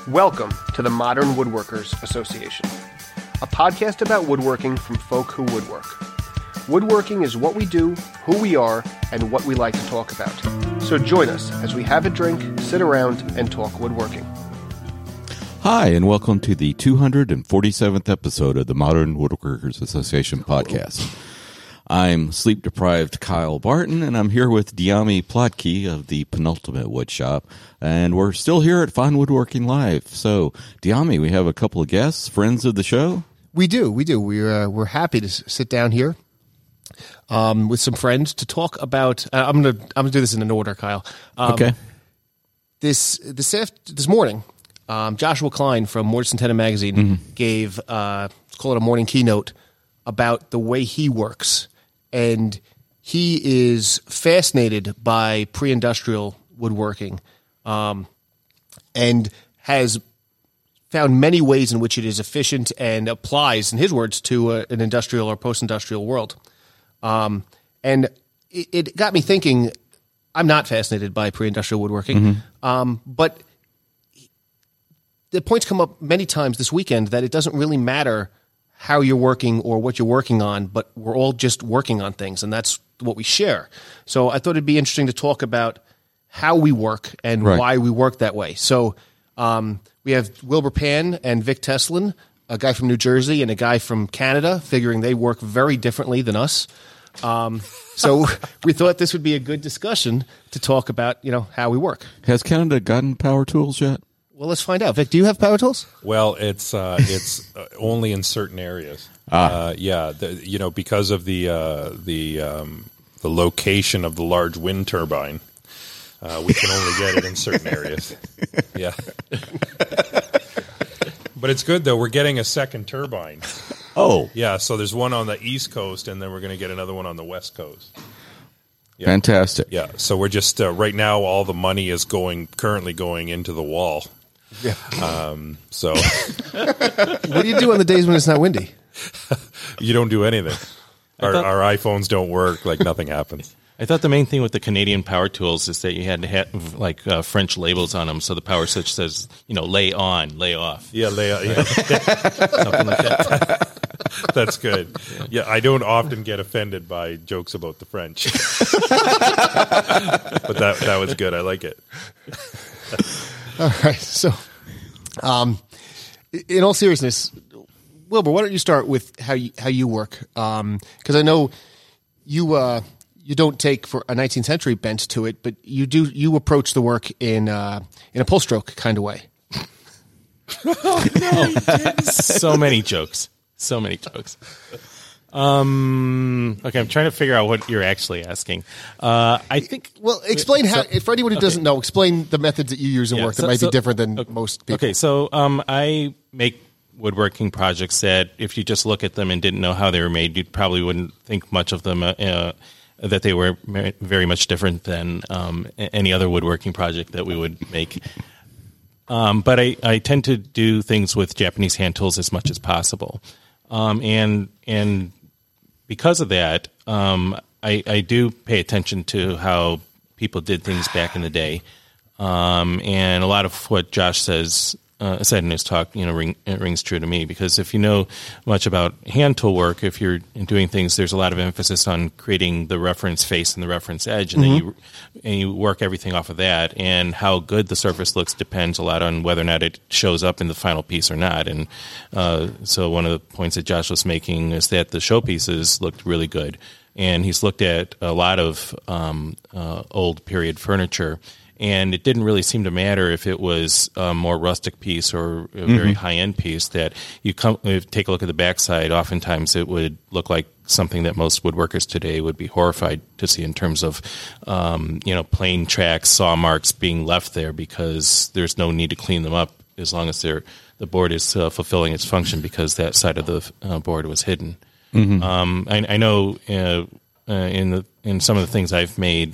Welcome to the Modern Woodworkers Association, a podcast about woodworking from folk who woodwork. Woodworking is what we do, who we are, and what we like to talk about. So join us as we have a drink, sit around, and talk woodworking. Hi, and welcome to the 247th episode of the Modern Woodworkers Association podcast. I'm sleep-deprived Kyle Barton, and I'm here with Dyami Plotke of the Penultimate Wood Shop, and we're still here at Fine Woodworking Live. So, Dyami, we have a couple of guests, friends of the show. We do. We're happy to sit down here with some friends to talk about. I'm gonna do this in an order, Kyle. Okay. This morning, Joshua Klein from Mortise and Tenon magazine gave let's call it a morning keynote about the way he works. And he is fascinated by pre-industrial woodworking and has found many ways in which it is efficient and applies, in his words, to an industrial or post-industrial world. And it got me thinking, I'm not fascinated by pre-industrial woodworking, but the points come up many times this weekend that it doesn't really matter how you're working or what you're working on, but we're all just working on things, and that's what we share. So I thought it'd be interesting to talk about how we work and why we work that way. So we have Wilbur Pan and Vic Teslin, a guy from New Jersey and a guy from Canada, figuring they work very differently than us. So we thought this would be a good discussion to talk about, how we work. Has Canada gotten power tools yet? Well, let's find out. Vic, do you have power tools? Well, it's only in certain areas. Because of the location of the large wind turbine, we can only get it in certain areas. Yeah, but it's good though. We're getting a second turbine. Oh, yeah. So there's one on the East Coast, and then we're going to get another one on the West Coast. Yeah. Fantastic. Yeah. So we're just right now. All the money is currently going into the wall. Yeah. So what do you do on the days when it's not windy? You don't do anything. Our iPhones don't work. Like nothing happens. I thought the main thing with the Canadian power tools is that you had to have French labels on them, so the power switch says, lay on, lay off. Yeah, lay on. Yeah. Something like that. That's good. Yeah, I don't often get offended by jokes about the French, but that was good. I like it. All right. So, in all seriousness, Wilbur, why don't you start with how you work? Because I know you don't take for a 19th century bent to it, but you approach the work in a pull stroke kind of way. Oh, no, so many jokes. Okay, I'm trying to figure out what you're actually asking. I think. Well, explain how. For anyone who doesn't know, explain the methods that you use in work that might be different than most people. Okay, so I make woodworking projects that, if you just look at them and didn't know how they were made, you probably wouldn't think much of them. That they were very much different than any other woodworking project that we would make. But I tend to do things with Japanese hand tools as much as possible. And because of that, I do pay attention to how people did things back in the day. And a lot of what Josh said in his talk, it rings true to me, because if you know much about hand tool work, if you're doing things, there's a lot of emphasis on creating the reference face and the reference edge, and then you work everything off of that. And how good the surface looks depends a lot on whether or not it shows up in the final piece or not. And so one of the points that Josh was making is that the showpieces looked really good, and he's looked at a lot of old period furniture. And it didn't really seem to matter if it was a more rustic piece or a very high-end piece, that take a look at the backside. Oftentimes it would look like something that most woodworkers today would be horrified to see, in terms of, plain tracks, saw marks being left there, because there's no need to clean them up as long as the board is fulfilling its function, because that side of the board was hidden. I know in some of the things I've made,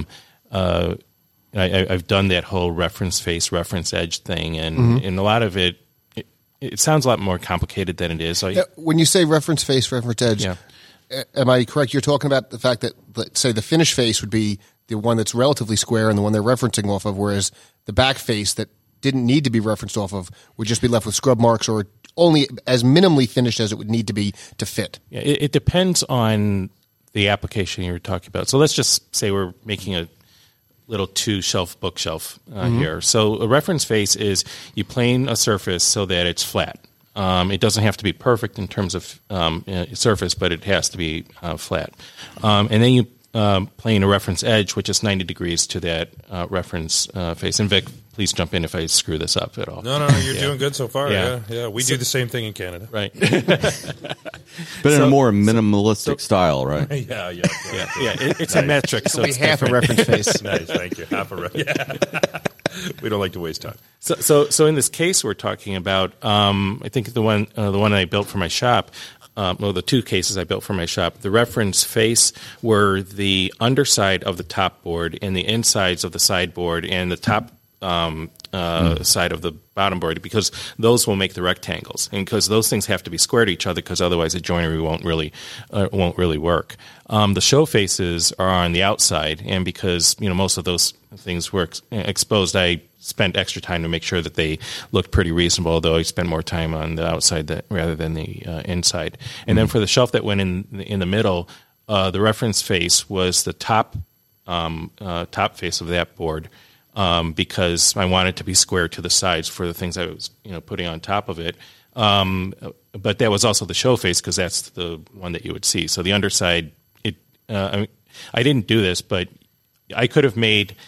I've done that whole reference face, reference edge thing, and a lot of it sounds a lot more complicated than it is. When you say reference face, reference edge, am I correct? You're talking about the fact that, say, the finish face would be the one that's relatively square and the one they're referencing off of, whereas the back face that didn't need to be referenced off of would just be left with scrub marks or only as minimally finished as it would need to be to fit. Yeah, it depends on the application you're talking about. So let's just say we're making a little 2-shelf bookshelf here. So a reference face is you plane a surface so that it's flat. It doesn't have to be perfect in terms of surface, but it has to be flat. And then you plane a reference edge, which is 90 degrees to that reference face. And Vic, please jump in if I screw this up at all. No, you're doing good so far. Yeah. We do the same thing in Canada. Right. But in a more minimalistic style, right? Yeah. It's a metric, so It'll be it's half different. a reference face. Nice, thank you. Half a yeah. We don't like to waste time. So in this case we're talking about, I think the one I built for my shop, the 2 cases I built for my shop, the reference face were the underside of the top board and the insides of the sideboard and the top side of the bottom board, because those will make the rectangles, and because those things have to be square to each other, because otherwise the joinery won't really work. The show faces are on the outside, and because most of those things were exposed, I spent extra time to make sure that they looked pretty reasonable, although I spent more time on the outside rather than the inside. And then for the shelf that went in the middle, the reference face was the top face of that board, because I wanted to be square to the sides for the things I was putting on top of it. But that was also the show face, because that's the one that you would see. So the underside, I didn't do this, but I could have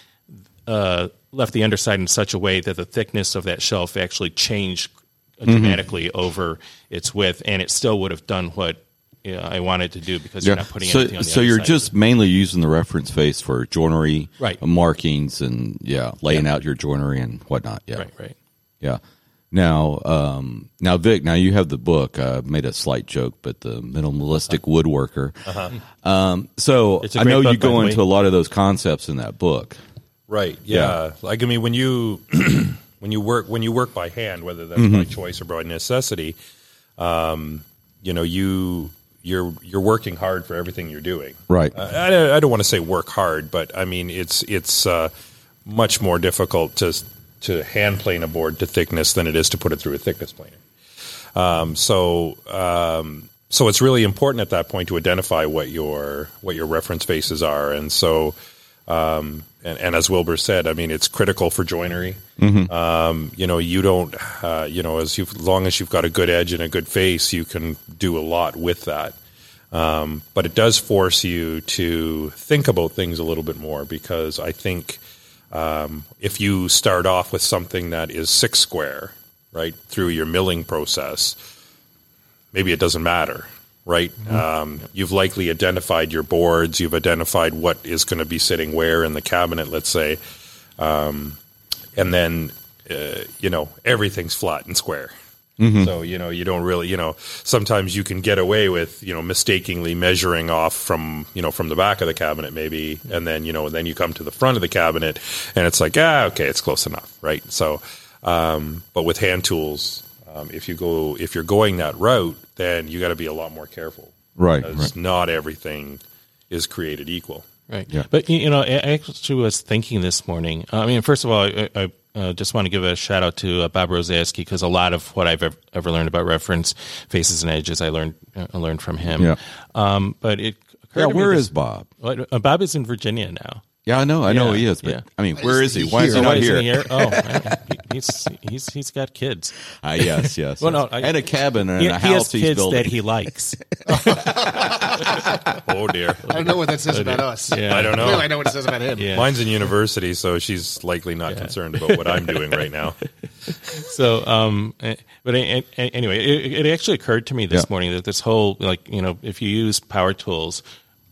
left the underside in such a way that the thickness of that shelf actually changed dramatically over its width, and it still would have done what I wanted to do, because you're not putting anything on the So other you're side. just mainly using the reference face for joinery, Right. markings, and laying out your joinery and whatnot. Yeah, Right. Yeah. Now, Vic, now you have the book. I made a slight joke, but the minimalistic woodworker. So It's a I great know book, you by go the into way. a lot of those concepts in that book. Right. Yeah. Like, I mean, when you when you work by hand, whether that's by choice or by necessity, you're working hard for everything you're doing. Right. I don't want to say work hard, but I mean it's much more difficult to hand plane a board to thickness than it is to put it through a thickness planer. So it's really important at that point to identify what your reference faces are, and so. And as Wilbur said, I mean, it's critical for joinery. You don't, as long as you've got a good edge and a good face, you can do a lot with that. But it does force you to think about things a little bit more, because I think if you start off with something that is 6 square, right, through your milling process, maybe it doesn't matter. Right. You've likely identified your boards. You've identified what is going to be sitting where in the cabinet, let's say. And then, everything's flat and square. So, you don't really, sometimes you can get away with, mistakenly measuring off from the back of the cabinet maybe. And then, then you come to the front of the cabinet and it's like, okay, it's close enough. Right. So, but with hand tools, if you're going that route, then you got to be a lot more careful, Right. Because not everything is created equal. Right. Yeah. But, I actually was thinking this morning. I mean, first of all, I just want to give a shout out to Bob Rosaski, because a lot of what I've ever learned about reference faces and edges, I learned from him. Yeah. But it occurred to me Where this- is Bob? Bob is in Virginia now. Yeah, I know Yeah, he is, but yeah. I mean, where is he? Why is here? he not Why here? isn't he here? Oh, man. He's got kids. Yes. Well, no, and a cabin and He a has house he's kids building. that he likes. Oh dear. I don't know what that says about us. Yeah. I don't know. Clearly, I know what it says about him. Yeah. Mine's in university, so she's likely not concerned about what I'm doing right now. So, but anyway, it actually occurred to me this morning that this whole, if you use power tools,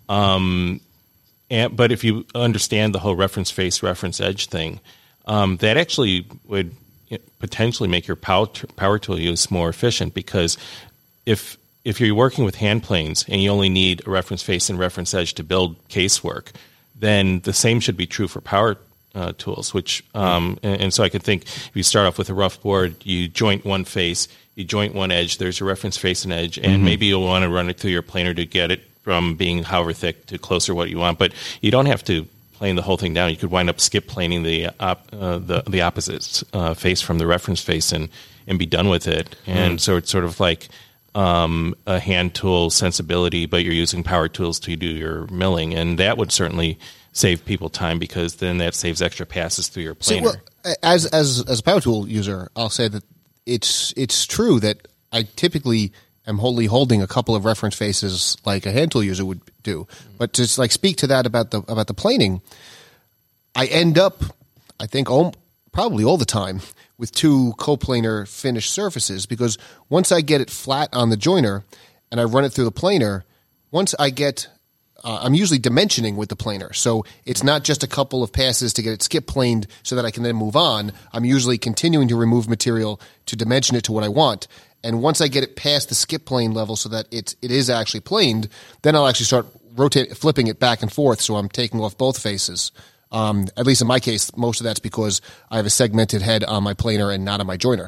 but if you understand the whole reference face, reference edge thing, that actually would potentially make your power tool use more efficient, because if you're working with hand planes and you only need a reference face and reference edge to build casework, then the same should be true for power tools, which and so I could think if you start off with a rough board, you joint one face, you joint one edge, there's a reference face and edge, and maybe you'll want to run it through your planer to get it from being however thick to closer what you want, but you don't have to plane the whole thing down. You could wind up skip planing the opposite face from the reference face and be done with it. And so it's sort of like a hand tool sensibility, but you're using power tools to do your milling, and that would certainly save people time because then that saves extra passes through your planer. See, well, as a power tool user, I'll say that it's true that I typically am wholly holding a couple of reference faces like a hand tool user would do. But to like speak to that about the planing, I end up, I think, probably all the time with two coplanar finished surfaces, because once I get it flat on the joiner and I run it through the planer, once I get I'm usually dimensioning with the planer. So it's not just a couple of passes to get it skip planed so that I can then move on. I'm usually continuing to remove material to dimension it to what I want. And once I get it past the skip plane level so that it is actually planed, then I'll actually start flipping it back and forth so I'm taking off both faces. At least in my case, most of that's because I have a segmented head on my planer and not on my joiner.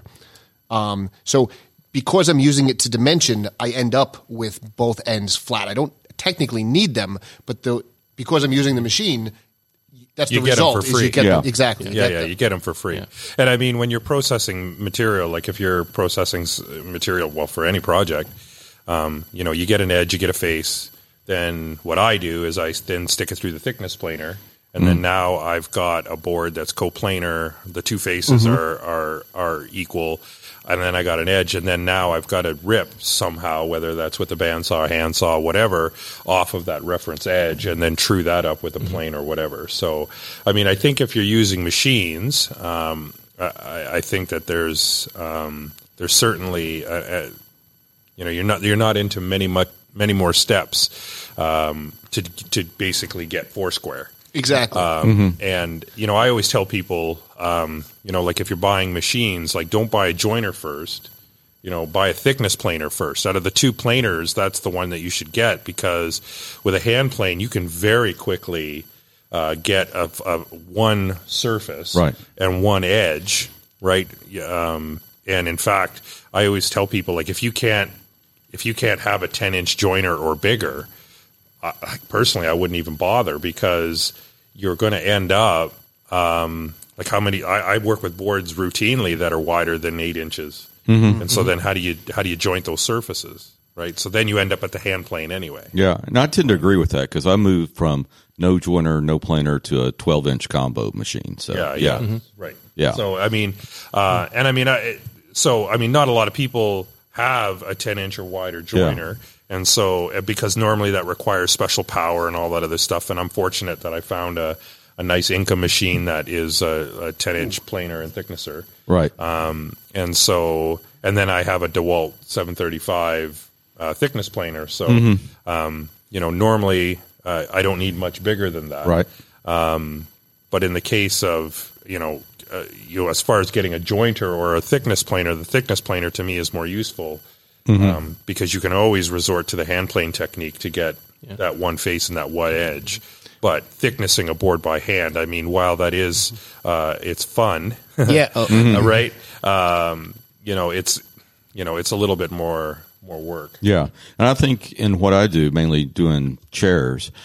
So because I'm using it to dimension, I end up with both ends flat. I don't technically need them, but because I'm using the machine, that's the result. You get them for free. Exactly. You get them for free. Yeah. And I mean, when you're processing material, like if you're processing material, well, for any project, you get an edge, you get a face. Then what I do is I then stick it through the thickness planer. And then now I've got a board that's coplanar. The two faces are equal. And then I got an edge, and then now I've got to rip somehow, whether that's with a bandsaw, handsaw, whatever, off of that reference edge, and then true that up with a plane or whatever. So, I mean, I think if you're using machines, I think that there's certainly you're not into many more steps to basically get foursquare. Exactly. And, I always tell people, like if you're buying machines, like don't buy a joiner first, buy a thickness planer first. Out of the two planers, that's the one that you should get, because with a hand plane, you can very quickly get a one surface and one edge, right? And in fact, I always tell people, like if you can't have a 10-inch joiner or bigger, personally, I wouldn't even bother, because you're going to end up like how many I work with boards routinely that are wider than 8 inches, and so then how do you joint those surfaces, right? So then you end up at the hand plane anyway. Yeah, and I tend to agree with that, because I moved from no joiner, no planer to a 12-inch combo machine. So right. Yeah. So I mean, not a lot of people have a 10-inch or wider joiner. Yeah. And so, because normally that requires special power and all that other stuff, and I'm fortunate that I found a nice Inca machine that is a 10-inch planer and thicknesser. Right. And then I have a DeWalt 735 thickness planer. So, normally I don't need much bigger than that. Right. But in the case of, as far as getting a jointer or a thickness planer, the thickness planer to me is more useful. Because you can always resort to the hand plane technique to get that one face and that one edge. But thicknessing a board by hand, I mean, while that is, it's fun, right? It's a little bit more work. Yeah, and I think in what I do, mainly doing chairs,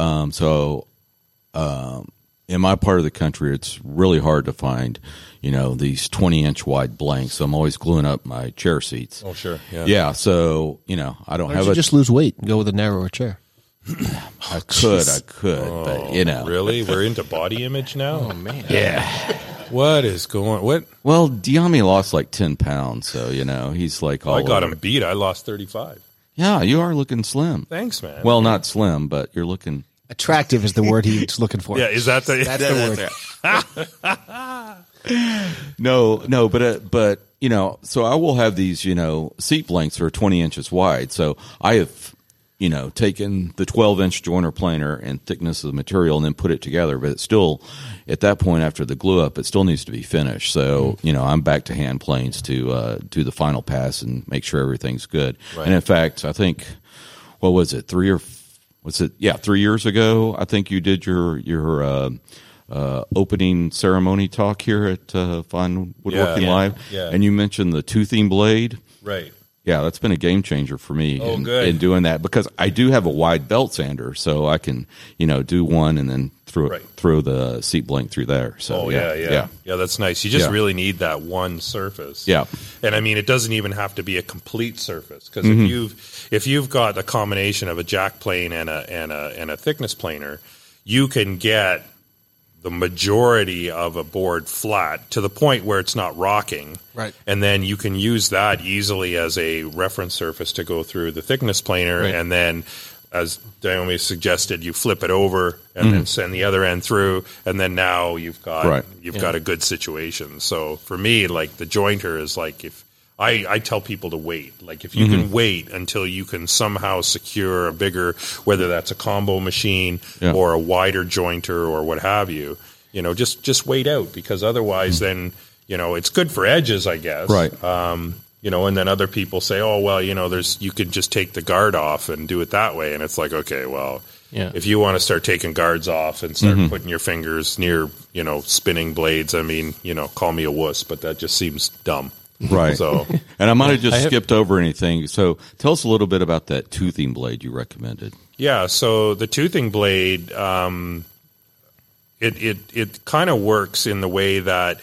in my part of the country, it's really hard to find, these 20-inch wide blanks. So I'm always gluing up my chair seats. Oh, sure. Yeah. Yeah. So, I don't have just lose weight and go with a narrower chair. I could, but Really? We're into body image now? Oh, man. Yeah. What? Well, Diami lost like 10 pounds. So, he's like all I got over. him beat. I lost 35. Yeah. You are looking slim. Thanks, man. Well, not slim, but you're looking. Attractive is the word he's looking for. Yeah, is that that's the word. No, but so I will have these, seat blanks that are 20 inches wide. So I have, taken the 12-inch joiner planer and thickness of the material and then put it together. But it's still, at that point after the glue up, it still needs to be finished. So, I'm back to hand planes to do the final pass and make sure everything's good. Right. And in fact, I think, what was it, 3 years ago, I think you did your opening ceremony talk here at Fine Woodworking Live, and you mentioned the toothing blade. Right. Yeah, that's been a game changer for me good. in doing that, because I do have a wide belt sander, so I can, do one and then throw the seat blank through there. So yeah, that's nice. You just really need that one surface. Yeah, and I mean, it doesn't even have to be a complete surface, because if you've got a combination of a jack plane and a thickness planer, you can get the majority of a board flat to the point where it's not rocking. Right. And then you can use that easily as a reference surface to go through the thickness planer. Right. And then, as Naomi suggested, you flip it over and then send the other end through. And then now you've got got a good situation. So for me, like, the jointer is like, if I tell people to wait. Like, if you can wait until you can somehow secure a bigger, whether that's a combo machine or a wider jointer or what have you, just wait out, because otherwise then, it's good for edges, I guess. Right. And then other people say, oh, well, you could just take the guard off and do it that way. And it's like, okay, well, if you want to start taking guards off and start putting your fingers near, spinning blades, I mean, call me a wuss, but that just seems dumb. Right. So, and I might have just skipped over anything. So tell us a little bit about that toothing blade you recommended. Yeah. So the toothing blade, it kind of works in the way that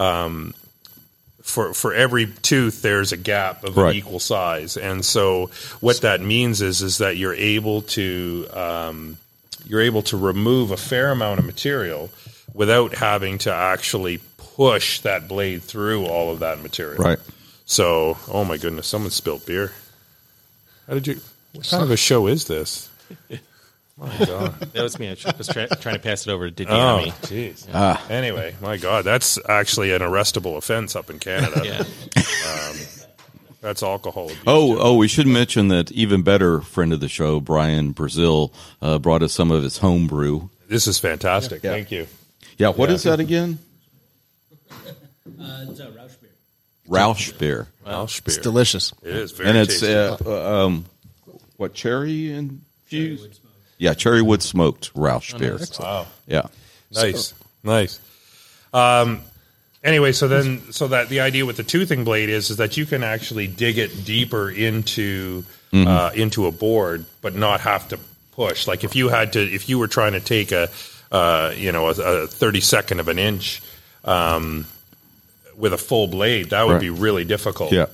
for every tooth there's a gap of an equal size, and so what that means is that you're able to remove a fair amount of material without having to actually push that blade through all of that material. Right. So, oh my goodness, someone spilled beer. What kind of a show is this? My God. That was me. I was trying to pass it over to Oh, Diami. jeez. Anyway, my God, that's actually an arrestable offense up in Canada. Yeah. That's alcohol abuse. We should mention that even better friend of the show, Brian Brazil, brought us some of his home brew. This is fantastic. Yeah. Thank you. Yeah, what is that again? It's a Rausch beer. Rausch beer. Rausch It's beer. delicious. It is very And it's tasty. what, cherry infused? Yeah, cherry wood smoked Rausch beer. Wow. Yeah. Nice. Anyway, so that the idea with the toothing blade is that you can actually dig it deeper into a board, but not have to push. Like, if you were trying to take a 32nd of an inch with a full blade, that would be really difficult. Yeah.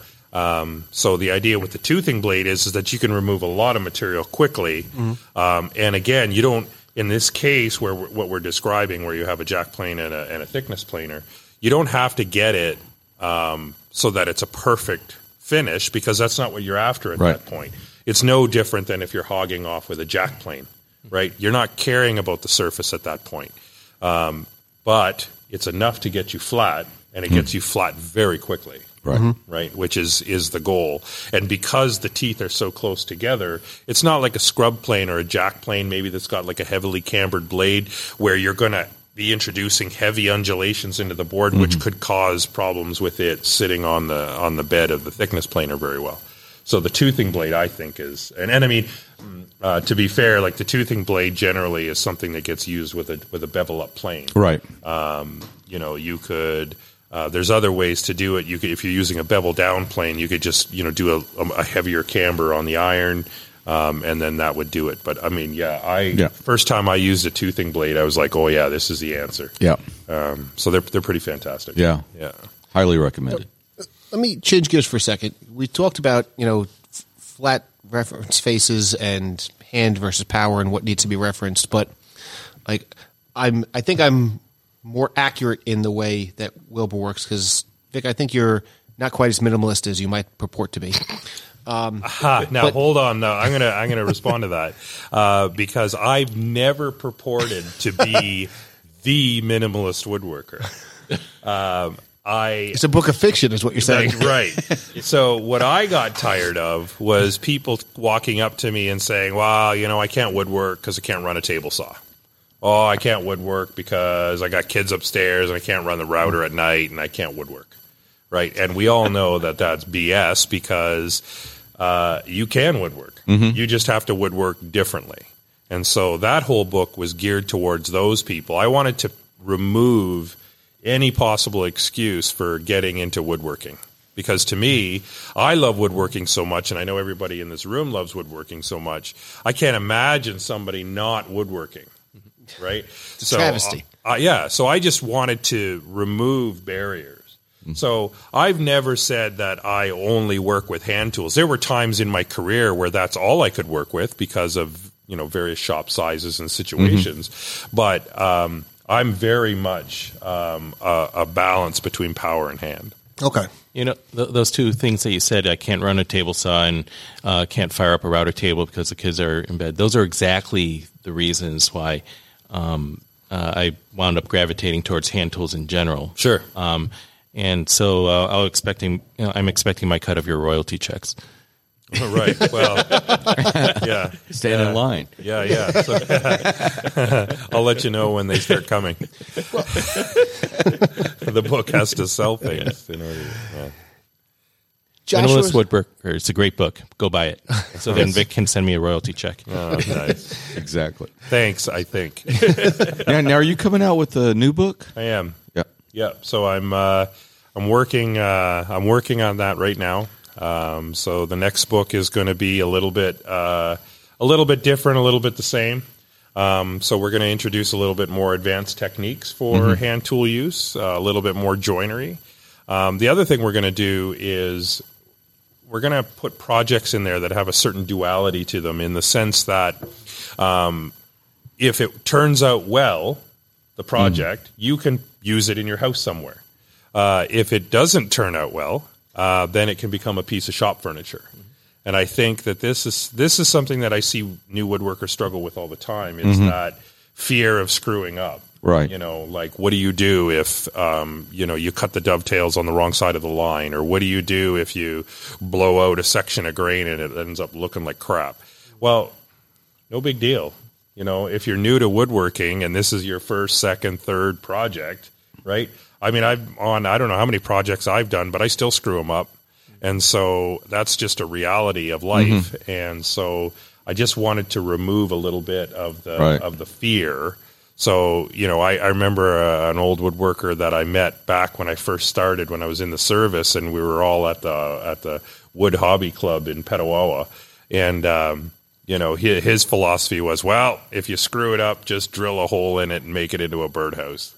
So the idea with the toothing blade is that you can remove a lot of material quickly. And again, you don't, in this case where what we're describing, where you have a jack plane and a thickness planer, you don't have to get it so that it's a perfect finish, because that's not what you're after at that point. It's no different than if you're hogging off with a jack plane, right? You're not caring about the surface at that point. But it's enough to get you flat, and it gets you flat very quickly. Right, which is the goal. And because the teeth are so close together, it's not like a scrub plane or a jack plane maybe that's got like a heavily cambered blade, where you're going to be introducing heavy undulations into the board, which could cause problems with it sitting on the bed of the thickness planer very well. So the toothing blade, I think, is, and I mean, to be fair, like, the toothing blade generally is something that gets used with a bevel up plane. Right. You could. There's other ways to do it. You could, if you're using a bevel down plane, you could just do a heavier camber on the iron, and then that would do it. But I mean, first time I used a toothing blade, I was like, oh yeah, this is the answer. Yeah. So they're pretty fantastic. Yeah. Yeah. Highly recommended. Let me change gears for a second. We talked about, flat reference faces and hand versus power and what needs to be referenced, but I think I'm more accurate in the way that Wilbur works, because, Vic, I think you're not quite as minimalist as you might purport to be. Now hold on. No, I'm gonna respond to that because I've never purported to be the minimalist woodworker. It's a book of fiction, is what you're saying. Right. So what I got tired of was people walking up to me and saying, "Well, I can't woodwork because I can't run a table saw." Oh, I can't woodwork because I got kids upstairs and I can't run the router at night and I can't woodwork, right? And we all know that that's BS, because you can woodwork. You just have to woodwork differently. And so that whole book was geared towards those people. I wanted to remove any possible excuse for getting into woodworking, Because to me, I love woodworking so much, and I know everybody in this room loves woodworking so much. I can't imagine somebody not woodworking, right? It's a travesty. So I just wanted to remove barriers. So I've never said that I only work with hand tools. There were times in my career where that's all I could work with because of, various shop sizes and situations. But I'm very much a balance between power and hand. Okay. Those two things that you said, I can't run a table saw and can't fire up a router table because the kids are in bed. Those are exactly the reasons why I wound up gravitating towards hand tools in general. Sure. And so I'm expecting my cut of your royalty checks. Right. Well, yeah. Stand in line. Yeah. So, I'll let you know when they start coming. The book has to sell things in order. Minimalist Woodworker. It's a great book. Go buy it. So then Vic can send me a royalty check. Oh, nice. Exactly. Thanks, I think. Now, are you coming out with a new book? I am. Yeah. Yeah. So I'm working on that right now. So the next book is going to be a little bit different, a little bit the same. So we're going to introduce a little bit more advanced techniques for hand tool use, a little bit more joinery. The other thing we're going to do is we're going to put projects in there that have a certain duality to them, in the sense that if it turns out well, the project, you can use it in your house somewhere. If it doesn't turn out well, then it can become a piece of shop furniture. And I think that this is something that I see new woodworkers struggle with all the time, is that fear of screwing up. Right. Like, what do you do if, you cut the dovetails on the wrong side of the line? Or what do you do if you blow out a section of grain and it ends up looking like crap? Well, no big deal. If you're new to woodworking and this is your first, second, third project, right? I mean, I don't know how many projects I've done, but I still screw them up. And so that's just a reality of life. And so I just wanted to remove a little bit of the fear. So, I remember an old woodworker that I met back when I first started, when I was in the service, and we were all at the Wood Hobby Club in Petawawa. And, his philosophy was, well, if you screw it up, just drill a hole in it and make it into a birdhouse.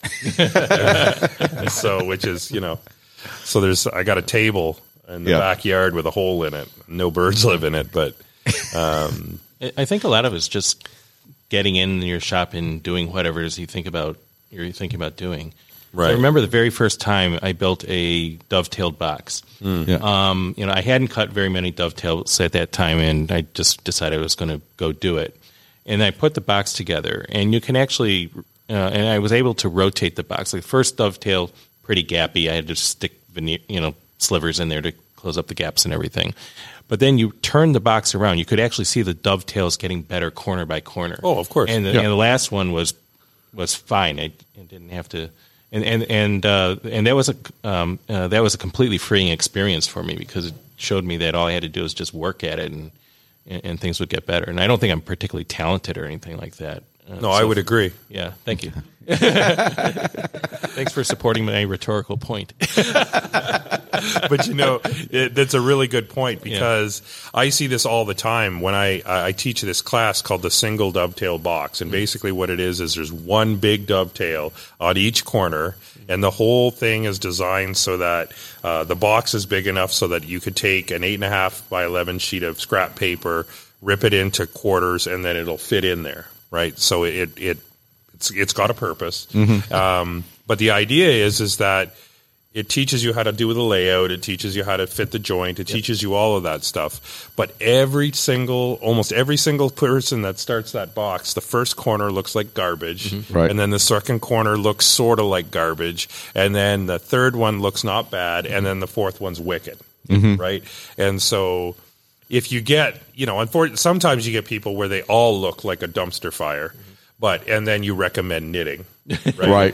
So, which is, so I got a table in the backyard with a hole in it. No birds live in it, but I think a lot of it's just getting in your shop and doing whatever it is you're thinking about doing. Right. I remember the very first time I built a dovetailed box. I hadn't cut very many dovetails at that time, and I just decided I was going to go do it. And I put the box together, and you can actually, and I was able to rotate the box. Like the first dovetail, pretty gappy. I had to stick slivers in there to close up the gaps and everything. But then you turn the box around, you could actually see the dovetails getting better corner by corner. Oh, of course. And the last one was fine. I didn't have to. And that was a completely freeing experience for me, because it showed me that all I had to do was just work at it, and things would get better. And I don't think I'm particularly talented or anything like that. I would agree. Yeah, thank you. Thanks for supporting my rhetorical point. But that's a really good point, because I see this all the time when I teach this class called the single dovetail box. And basically what it is there's one big dovetail on each corner, and the whole thing is designed so that the box is big enough so that you could take an 8.5 by 11 sheet of scrap paper, rip it into quarters, and then it'll fit in there, right? So it's got a purpose. But the idea is that it teaches you how to do the layout. It teaches you how to fit the joint. It teaches you all of that stuff. But almost every single person that starts that box, the first corner looks like garbage. Right. And then the second corner looks sort of like garbage. And then the third one looks not bad. And then the fourth one's wicked. Right. And so if you get, unfortunately, sometimes you get people where they all look like a dumpster fire. And then you recommend knitting. Right.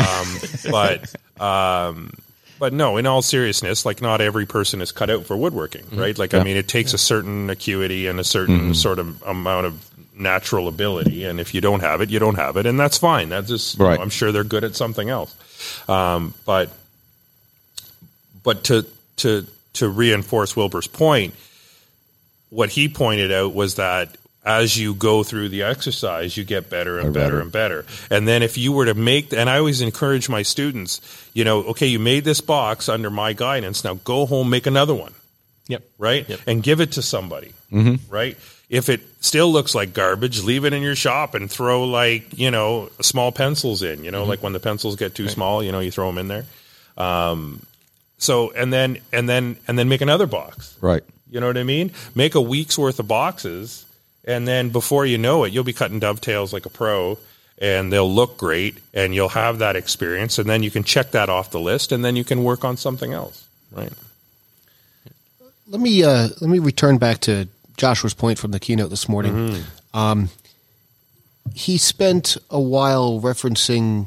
But no, in all seriousness, like, not every person is cut out for woodworking, right? Like, I mean, it takes a certain acuity and a certain sort of amount of natural ability. And if you don't have it, you don't have it. And that's fine. That's just, I'm sure they're good at something else. But to to reinforce Wilbur's point, what he pointed out was that as you go through the exercise, you get better and better and better. And then if you were to make, and I always encourage my students, okay, you made this box under my guidance. Now go home, make another one. Yep. Right? Yep. And give it to somebody. Right? If it still looks like garbage, leave it in your shop and throw small pencils in, like when the pencils get too small, you throw them in there. So, and then make another box. Right. You know what I mean? Make a week's worth of boxes, and then before you know it, you'll be cutting dovetails like a pro, and they'll look great, and you'll have that experience, and then you can check that off the list, and then you can work on something else. Right. Let me return back to Joshua's point from the keynote this morning. He spent a while referencing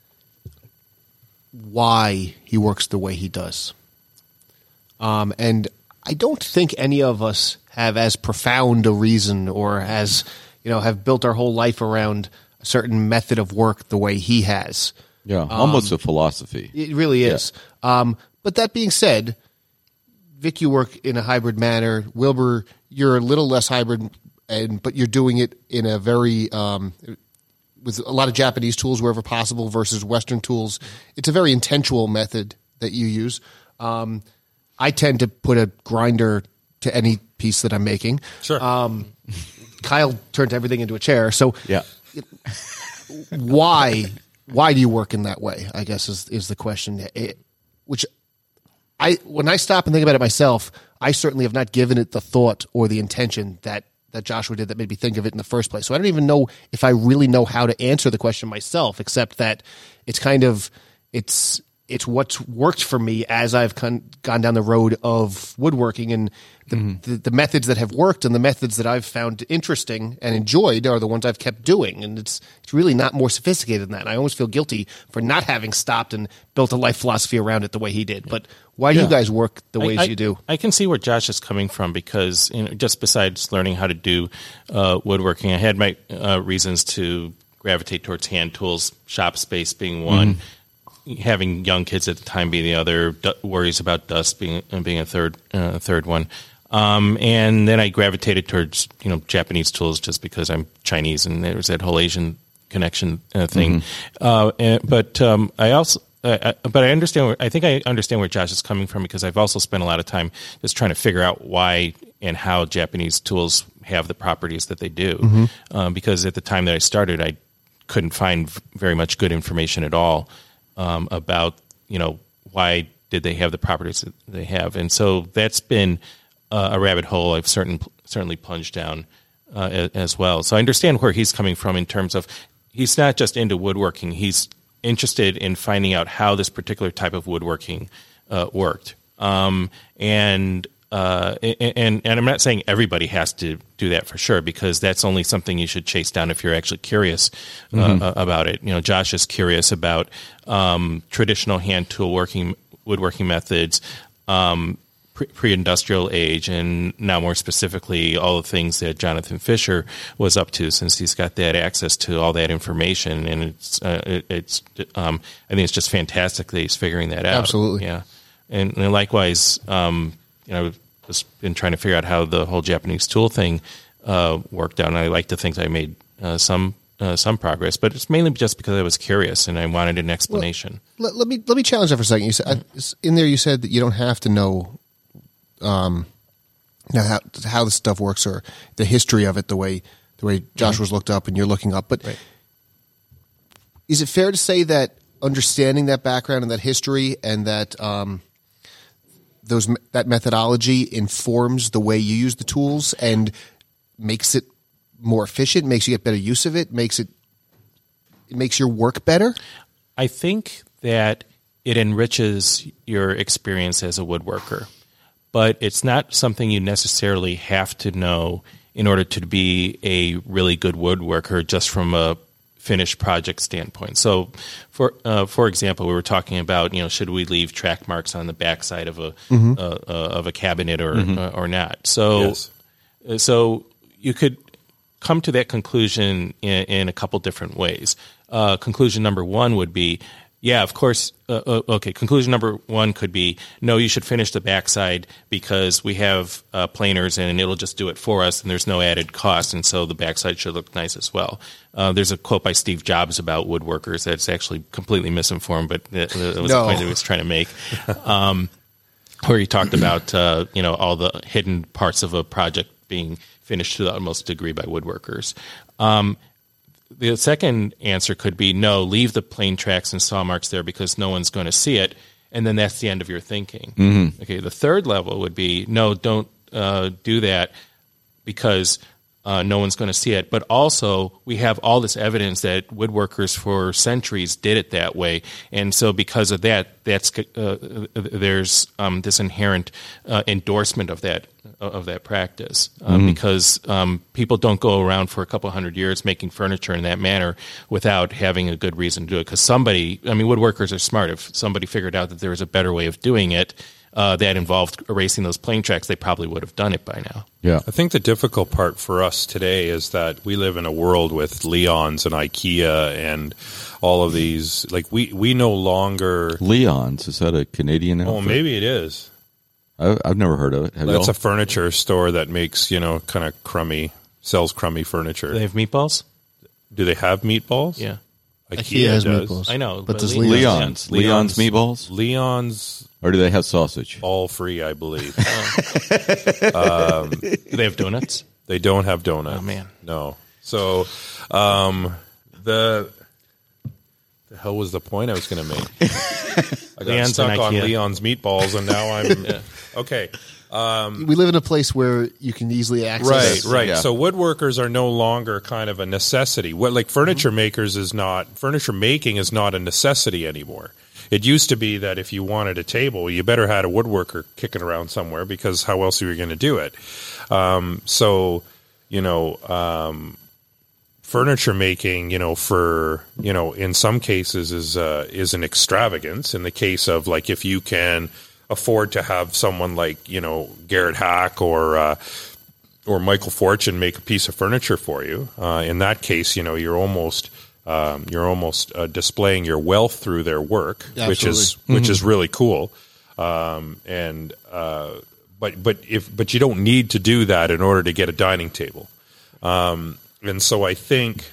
why he works the way he does. And I don't think any of us have as profound a reason or have built our whole life around a certain method of work the way he has. Yeah, almost a philosophy. It really is. Yeah. But that being said, Vic, you work in a hybrid manner. Wilbur, you're a little less hybrid, but you're doing it in a very with a lot of Japanese tools wherever possible versus Western tools. It's a very intentional method that you use. I tend to put a grinder to any piece that I'm making. Sure. Kyle turned everything into a chair. So yeah. Why do you work in that way, I guess is the question. When I stop and think about it myself, I certainly have not given it the thought or the intention that Joshua did that made me think of it in the first place. So I don't even know if I really know how to answer the question myself, except that it's what's worked for me as I've gone down the road of woodworking, and the methods that have worked and the methods that I've found interesting and enjoyed are the ones I've kept doing. And it's really not more sophisticated than that. And I almost feel guilty for not having stopped and built a life philosophy around it the way he did. But why do you guys work the ways you do? I can see where Josh is coming from, because just besides learning how to do woodworking, I had my reasons to gravitate towards hand tools, shop space being one. Having young kids at the time being the other, worries about dust being a third one, and then I gravitated towards Japanese tools just because I'm Chinese and there was that whole Asian connection thing. But I understand. I think I understand where Josh is coming from, because I've also spent a lot of time just trying to figure out why and how Japanese tools have the properties that they do. Because at the time that I started, I couldn't find very much good information at all. About why did they have the properties that they have, and so that's been a rabbit hole I've certainly plunged down as well. So I understand where he's coming from in terms of he's not just into woodworking; he's interested in finding out how this particular type of woodworking worked. And I'm not saying everybody has to do that for sure, because that's only something you should chase down if you're actually curious about it. Josh is curious about traditional hand tool woodworking methods, pre-industrial age, and now more specifically all the things that Jonathan Fisher was up to, since he's got that access to all that information. And I think it's just fantastic that he's figuring that out. Absolutely, yeah. And likewise. I've just been trying to figure out how the whole Japanese tool thing worked out, and I like to think that I made some progress, but it's mainly just because I was curious and I wanted an explanation. Well, let me challenge that for a second. You said in there, you said that you don't have to know how this stuff works or the history of it the way Joshua's looked up and you're looking up. But is it fair to say that understanding that background and that history and that that methodology informs the way you use the tools and makes it more efficient, makes you get better use of it, makes your work better? I think that it enriches your experience as a woodworker, but it's not something you necessarily have to know in order to be a really good woodworker just from a finished project standpoint. So, for example, we were talking about should we leave track marks on the backside of a cabinet or not? So, so you could come to that conclusion in a couple different ways. Conclusion number one would be Yeah, of course. Okay, conclusion number one could be, no, you should finish the backside because we have planers and it'll just do it for us and there's no added cost, and so the backside should look nice as well. There's a quote by Steve Jobs about woodworkers that's actually completely misinformed, but it was the point that he was trying to make. Where he talked about all the hidden parts of a project being finished to the utmost degree by woodworkers. The second answer could be, no, leave the plane tracks and saw marks there because no one's going to see it, and then that's the end of your thinking. Mm-hmm. Okay, the third level would be, no, don't do that because no one's going to see it. But also, we have all this evidence that woodworkers for centuries did it that way, and so because of that, there's this inherent endorsement of that practice because people don't go around for a couple hundred years making furniture in that manner without having a good reason to do it. Because woodworkers are smart. If somebody figured out that there was a better way of doing it that involved erasing those plane tracks, they probably would have done it by now. Yeah, I think the difficult part for us today is that we live in a world with Leon's and IKEA and all of these. Like we no longer Leon's, is that a Canadian outfit? Oh, maybe it is. I've never heard of it. That's a furniture store that makes, kind of sells crummy furniture. Do they have meatballs? Do they have meatballs? Yeah. IKEA has does. meatballs. I know. But does Leon's meatballs? Leon's. Or do they have sausage? All free, I believe. Do they have donuts? They don't have donuts. Oh, man. No. So the hell was the point I was going to make? I got Leon's stuck on IKEA. Leon's meatballs, and now I'm okay. We live in a place where you can easily access. Right. Yeah. So woodworkers are no longer kind of a necessity. Furniture furniture making is not a necessity anymore. It used to be that if you wanted a table, you better had a woodworker kicking around somewhere because how else are you going to do it? Furniture making, in some cases is an extravagance. In the case of if you can afford to have someone like Garrett Hack or Michael Fortune make a piece of furniture for you, in that case, you're almost displaying your wealth through their work, which is really cool. But you don't need to do that in order to get a dining table. And so I think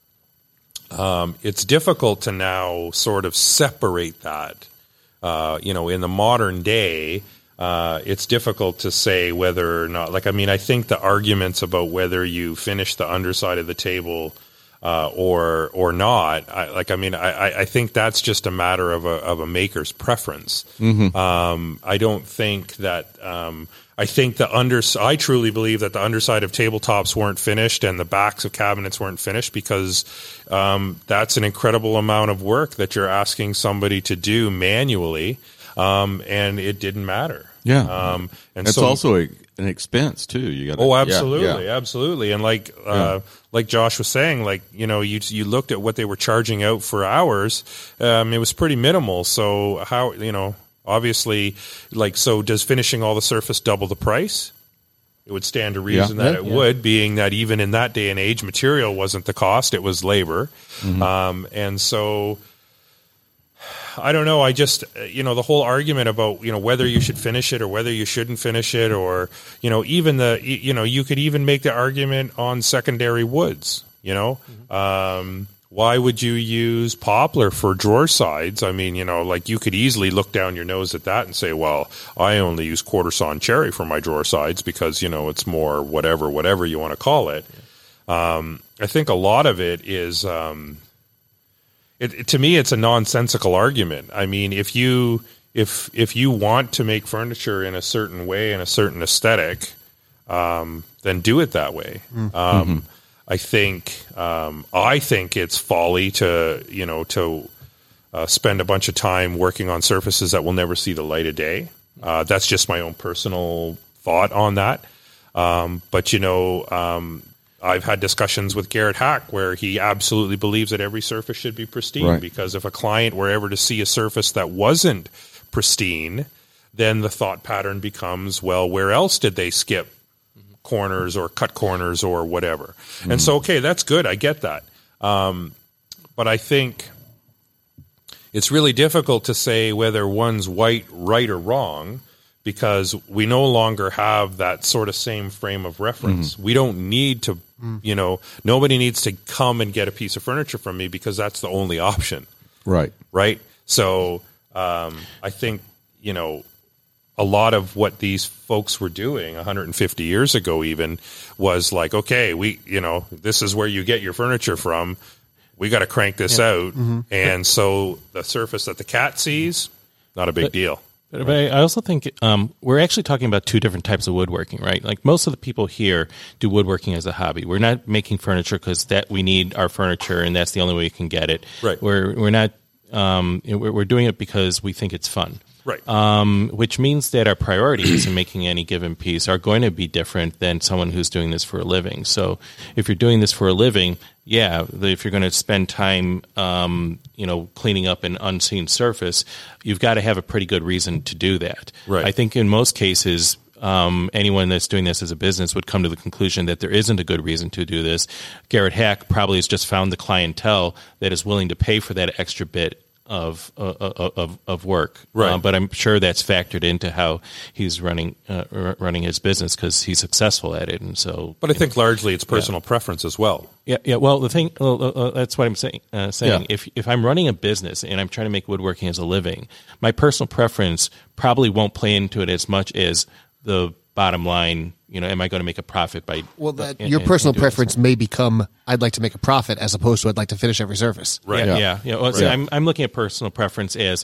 it's difficult to now sort of separate that. In the modern day, it's difficult to say whether or not. I think the arguments about whether you finish the underside of the table or not. I think that's just a matter of a maker's preference. Mm-hmm. I don't think that. I think I truly believe that the underside of tabletops weren't finished and the backs of cabinets weren't finished because that's an incredible amount of work that you're asking somebody to do manually, and it didn't matter. Yeah, and it's also an expense too. You got. Absolutely. And like Josh was saying, you looked at what they were charging out for hours. It was pretty minimal. So how obviously, so does finishing all the surface double the price? It would stand to reason that it would, being that even in that day and age, material wasn't the cost; it was labor. Mm-hmm. And so. I don't know. I just, the whole argument about, whether you should finish it or whether you shouldn't finish it or, even you could even make the argument on secondary woods, Mm-hmm. Why would you use poplar for drawer sides? I mean, you could easily look down your nose at that and say, well, I only use quarter sawn cherry for my drawer sides because, it's more whatever you want to call it. I think a lot of it is, to me, it's a nonsensical argument. I mean, if you want to make furniture in a certain way, in a certain aesthetic, then do it that way. Mm-hmm. I think it's folly to spend a bunch of time working on surfaces that will never see the light of day. That's just my own personal thought on that. But I've had discussions with Garrett Hack where he absolutely believes that every surface should be pristine, right? Because if a client were ever to see a surface that wasn't pristine, then the thought pattern becomes, well, where else did they skip corners or cut corners or whatever? Mm-hmm. And so, okay, that's good. I get that. But I think, it's really difficult to say whether one's right or wrong, because we no longer have that sort of same frame of reference. We don't need to, nobody needs to come and get a piece of furniture from me because that's the only option. Right. Right. So I think, a lot of what these folks were doing 150 years ago even was like, okay, this is where you get your furniture from. We got to crank this out. And so the surface that the cat sees, not a big deal. But I also think we're actually talking about two different types of woodworking, right? Like most of the people here do woodworking as a hobby. We're not making furniture because we need our furniture and that's the only way we can get it. Right. We're not we're doing it because we think it's fun. Right. Which means that our priorities in making any given piece are going to be different than someone who's doing this for a living. So if you're doing this for a living, if you're going to spend time, cleaning up an unseen surface, you've got to have a pretty good reason to do that. Right. I think in most cases, anyone that's doing this as a business would come to the conclusion that there isn't a good reason to do this. Garrett Hack probably has just found the clientele that is willing to pay for that extra bit of work, right? But I'm sure that's factored into how he's running his business because he's successful at it, and so. But I think largely it's personal preference as well. Yeah. Well, the thing that's what I'm saying. If I'm running a business and I'm trying to make woodworking as a living, my personal preference probably won't play into it as much as the bottom line. Am I going to make a profit by? Well, your personal preference may become, I'd like to make a profit, as opposed to I'd like to finish every surface. Right. Yeah. Well, so I'm looking at personal preference as,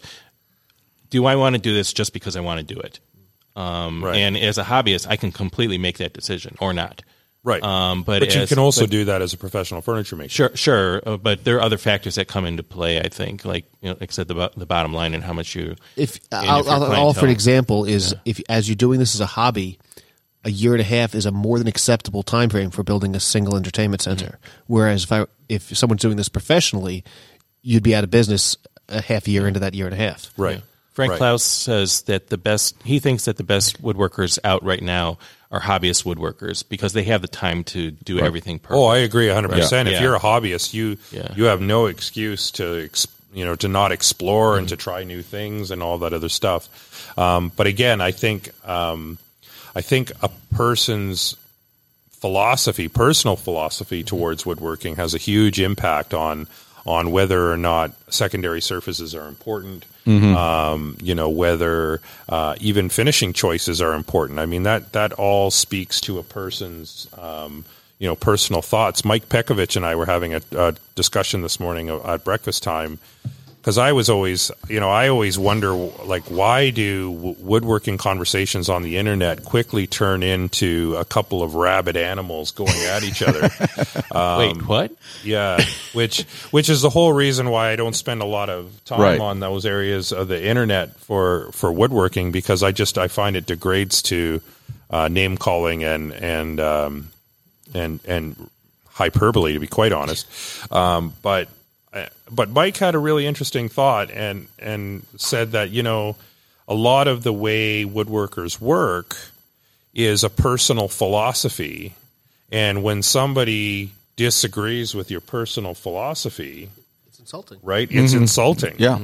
do I want to do this just because I want to do it? Right. And as a hobbyist, I can completely make that decision or not. Right. But you can also do that as a professional furniture maker. Sure. But there are other factors that come into play, I think, like I said, the bottom line and how much you. I'll offer an example is if as you're doing this as a hobby, a year and a half is a more than acceptable time frame for building a single entertainment center. Whereas if someone's doing this professionally, you'd be out of business a half year into that year and a half. Right. Yeah. Frank Klaus says that he thinks that the best woodworkers out right now are hobbyist woodworkers because they have the time to do everything perfect. Oh, I agree 100%. Right. If you're a hobbyist, you have no excuse to to not explore and to try new things and all that other stuff. But again, I think a person's personal philosophy towards woodworking has a huge impact on whether or not secondary surfaces are important, whether even finishing choices are important. I mean, that all speaks to a person's, personal thoughts. Mike Pekovich and I were having a discussion this morning at breakfast time, because I always wonder, like, why do woodworking conversations on the internet quickly turn into a couple of rabid animals going at each other? Wait, what? Yeah, which is the whole reason why I don't spend a lot of time on those areas of the internet for woodworking, because I find it degrades to name calling and hyperbole, to be quite honest. But Mike had a really interesting thought and said that, a lot of the way woodworkers work is a personal philosophy. And when somebody disagrees with your personal philosophy, it's insulting, right? It's insulting. Yeah.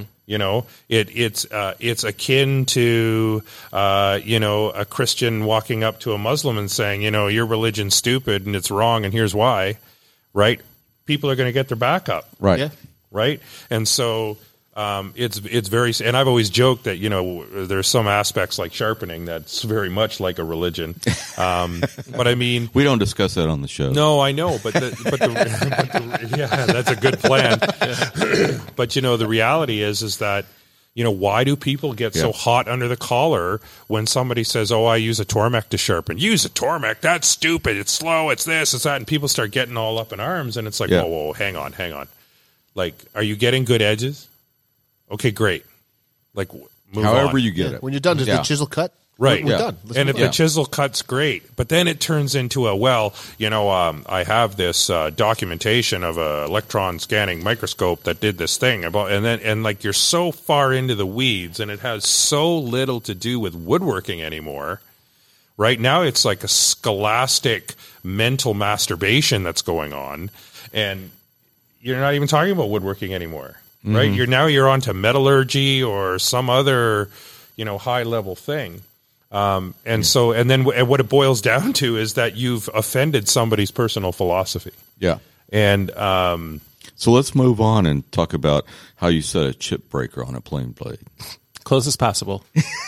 It's akin to, a Christian walking up to a Muslim and saying, your religion's stupid and it's wrong and here's why, right? People are going to get their back up. Right. Yeah. Right. And so it's very, and I've always joked that, there's some aspects like sharpening that's very much like a religion. But I mean, we don't discuss that on the show. No, I know, but yeah, that's a good plan. But the reality is that, why do people get so hot under the collar when somebody says, "Oh, I use a Tormek to sharpen"? Use a Tormek? That's stupid. It's slow. It's this. It's that. And people start getting all up in arms, and it's like, whoa, hang on. Like, are you getting good edges? Okay, great. Like, move however on. you get it. When you're done, does the chisel cut? Right. We're done. And if the chisel cut's great, but then it turns into I have this documentation of a electron scanning microscope that did this thing and like you're so far into the weeds and it has so little to do with woodworking anymore. Right now it's like a scholastic mental masturbation that's going on, and you're not even talking about woodworking anymore. right? You're onto metallurgy or some other, high level thing. And then what it boils down to is that you've offended somebody's personal philosophy. Yeah. And So let's move on and talk about how you set a chip breaker on a plane blade. Close as possible.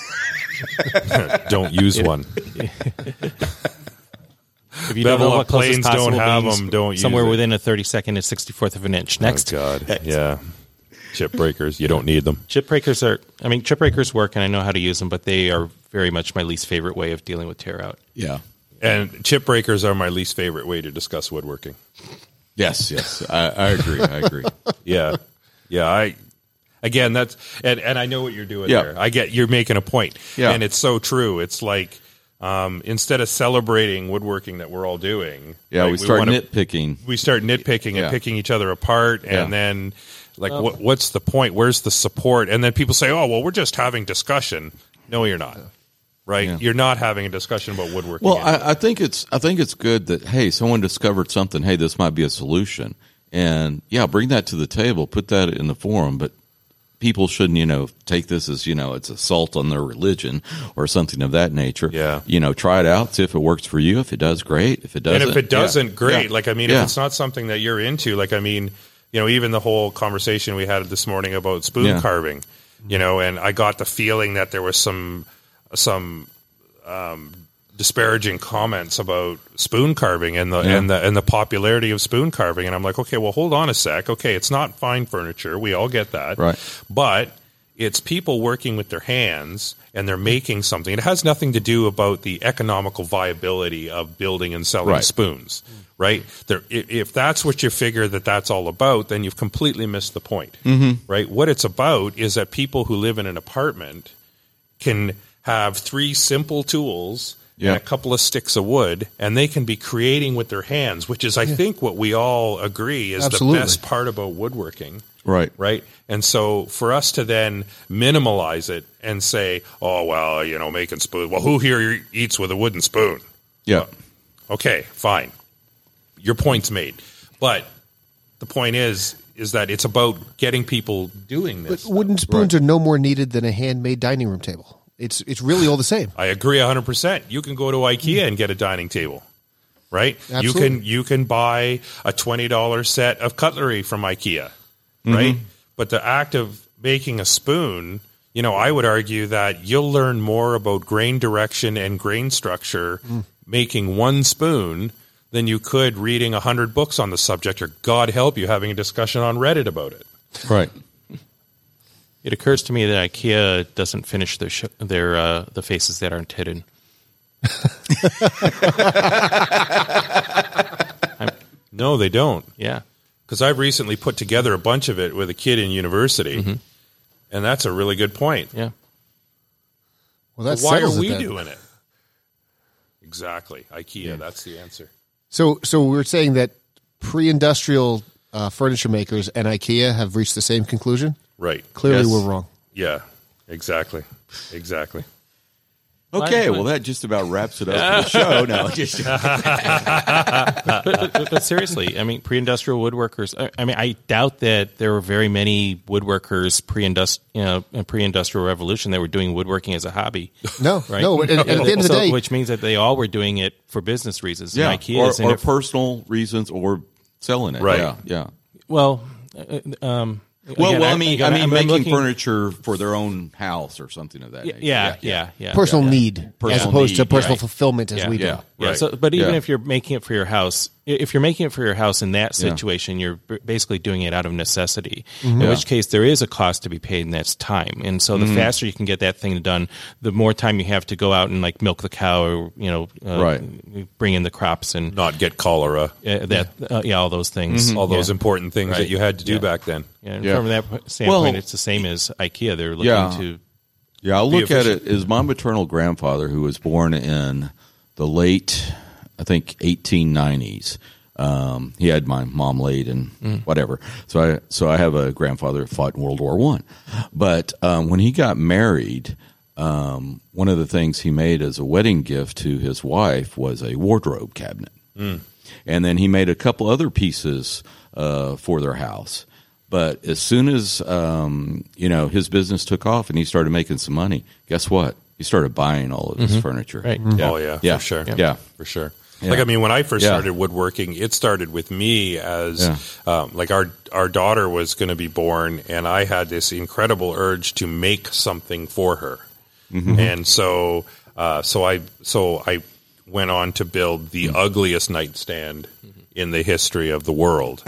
don't use one. If you don't know what close as planes possible don't have means, them, don't somewhere use it. within a 32nd and 64th of an inch. Next. Oh, God. Yeah. Chip breakers. You don't need them. Chip breakers work, and I know how to use them, but they are very much my least favorite way of dealing with tear out. Yeah. And chip breakers are my least favorite way to discuss woodworking. Yes. I agree. Yeah. Again, that's and I know what you're doing Yeah. there. You're making a point. Yeah. And it's so true. It's like instead of celebrating woodworking that we're all doing, Yeah, right, we start wanna- nitpicking. We start nitpicking Yeah. and picking each other apart, Yeah. and then what's the point? Where's the support? And then people say, "Oh, well, we're just having discussion." No, you're not. Right? Yeah. You're not having a discussion about woodworking. Well, anymore. I think it's good that, hey, someone discovered something. Hey, this might be a solution, and bring that to the table. Put that in the forum, but people shouldn't, take this as it's assault on their religion or something of that nature. Yeah. Try it out, see if it works for you. If it does, great. If it doesn't, and if it doesn't, great. Yeah. If it's not something that you're into, even the whole conversation we had this morning about spoon carving, and I got the feeling that there was some disparaging comments about spoon carving and the popularity of spoon carving, and I'm like, okay, well, hold on a sec. Okay, it's not fine furniture. We all get that, right? But it's people working with their hands and they're making something. It has nothing to do about the economical viability of building and selling spoons, right? If that's what you figure that's all about, then you've completely missed the point, right? What it's about is that people who live in an apartment can have 3 simple tools and a couple of sticks of wood, and they can be creating with their hands, which is, I think, what we all agree is the best part about woodworking. Right. Right. And so for us to then minimalize it and say, oh, well, making spoons. Well, who here eats with a wooden spoon? Yeah. Okay, fine. Your point's made. But the point is that it's about getting people doing this. But wooden spoons are no more needed than a handmade dining room table. It's really all the same. I agree 100%. You can go to IKEA and get a dining table. Right? Absolutely. You can buy a $20 set of cutlery from IKEA. Right? But the act of making a spoon, I would argue that you'll learn more about grain direction and grain structure making one spoon than you could reading 100 books on the subject, or God help you having a discussion on Reddit about it. Right. It occurs to me that IKEA doesn't finish their the faces that aren't hidden. No, they don't. Yeah. Because I've recently put together a bunch of it with a kid in university, and that's a really good point. Yeah. Well, that Why are settles it we then. doing it? Exactly. IKEA, that's the answer. So we're saying that pre-industrial furniture makers and IKEA have reached the same conclusion? Right. Clearly, Yes. we're wrong. Yeah, exactly. Okay, well, that just about wraps it up for the show. No, just But seriously, pre-industrial woodworkers. I doubt that there were very many woodworkers pre-industrial revolution that were doing woodworking as a hobby. No, Right? no. And at the end of the day, which means that they all were doing it for business reasons. yeah, And IKEA is in or it. personal reasons, or selling it. Right. Yeah. Well, I'm making looking- furniture for their own house or something of that nature. Yeah. personal need Personal as opposed to need, personal right. fulfillment as we do. Yeah. Yeah, Right. so, but even Yeah. if you're making it for your house, if you're making it for your house in that situation, you're basically doing it out of necessity. In which case, there is a cost to be paid, and that's time. And so, the faster you can get that thing done, the more time you have to go out and milk the cow, or bring in the crops and Not get cholera. all those things, All those important things Right. that you had to do Yeah. back then. And Yeah. from that standpoint, Well- it's the same as IKEA. They're looking Yeah. to. Yeah, I'll look at efficient. it as my maternal grandfather, who was born in the late, I think, 1890s. He had my mom late and whatever. So I have a grandfather who fought in World War I. But when he got married, one of the things he made as a wedding gift to his wife was a wardrobe cabinet. And then he made a couple other pieces for their house. But as soon as his business took off and he started making some money, guess what? He started buying all of his furniture. Right. Yeah. Oh yeah, Yeah. for sure. Yeah. For sure. Yeah. Like, I mean, when I first Yeah. started woodworking, it started with me as like our daughter was going to be born, and I had this incredible urge to make something for her, and so I went on to build the ugliest nightstand in the history of the world.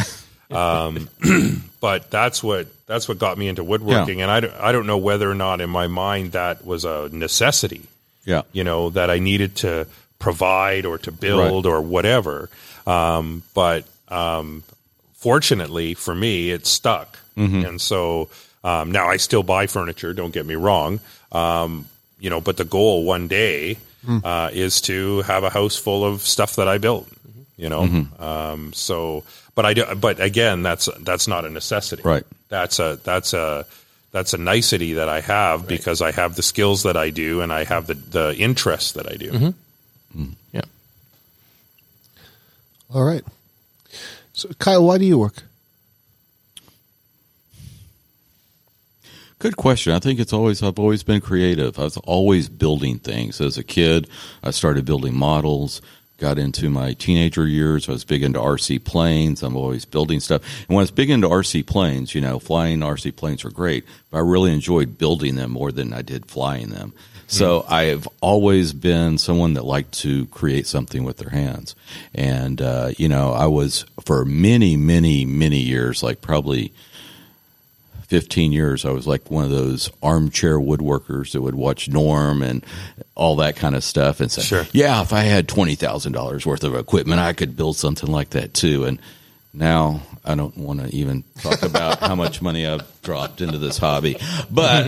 But that's what got me into woodworking, and I don't know whether or not in my mind that was a necessity. Yeah. That I needed to provide or to build or whatever. But fortunately for me, it stuck. And so now I still buy furniture, don't get me wrong. But the goal one day is to have a house full of stuff that I built, but again, that's not a necessity. Right. That's a nicety that I have because I have the skills that I do and I have the interests that I do. Yeah. All right. So, Kyle, why do you work? Good question. I think I've always been creative. I was always building things. As a kid, I started building models. Got into my teenager years, I was big into RC planes. I'm always building stuff. And when I was big into RC planes, flying RC planes were great, but I really enjoyed building them more than I did flying them. So I've always been someone that liked to create something with their hands. And, I was for many, many, many years, like probably 15 years, I was like one of those armchair woodworkers that would watch Norm and all that kind of stuff and say, Sure. yeah, if I had $20,000 worth of equipment, I could build something like that too. And now I don't want to even talk about how much money I've dropped into this hobby. But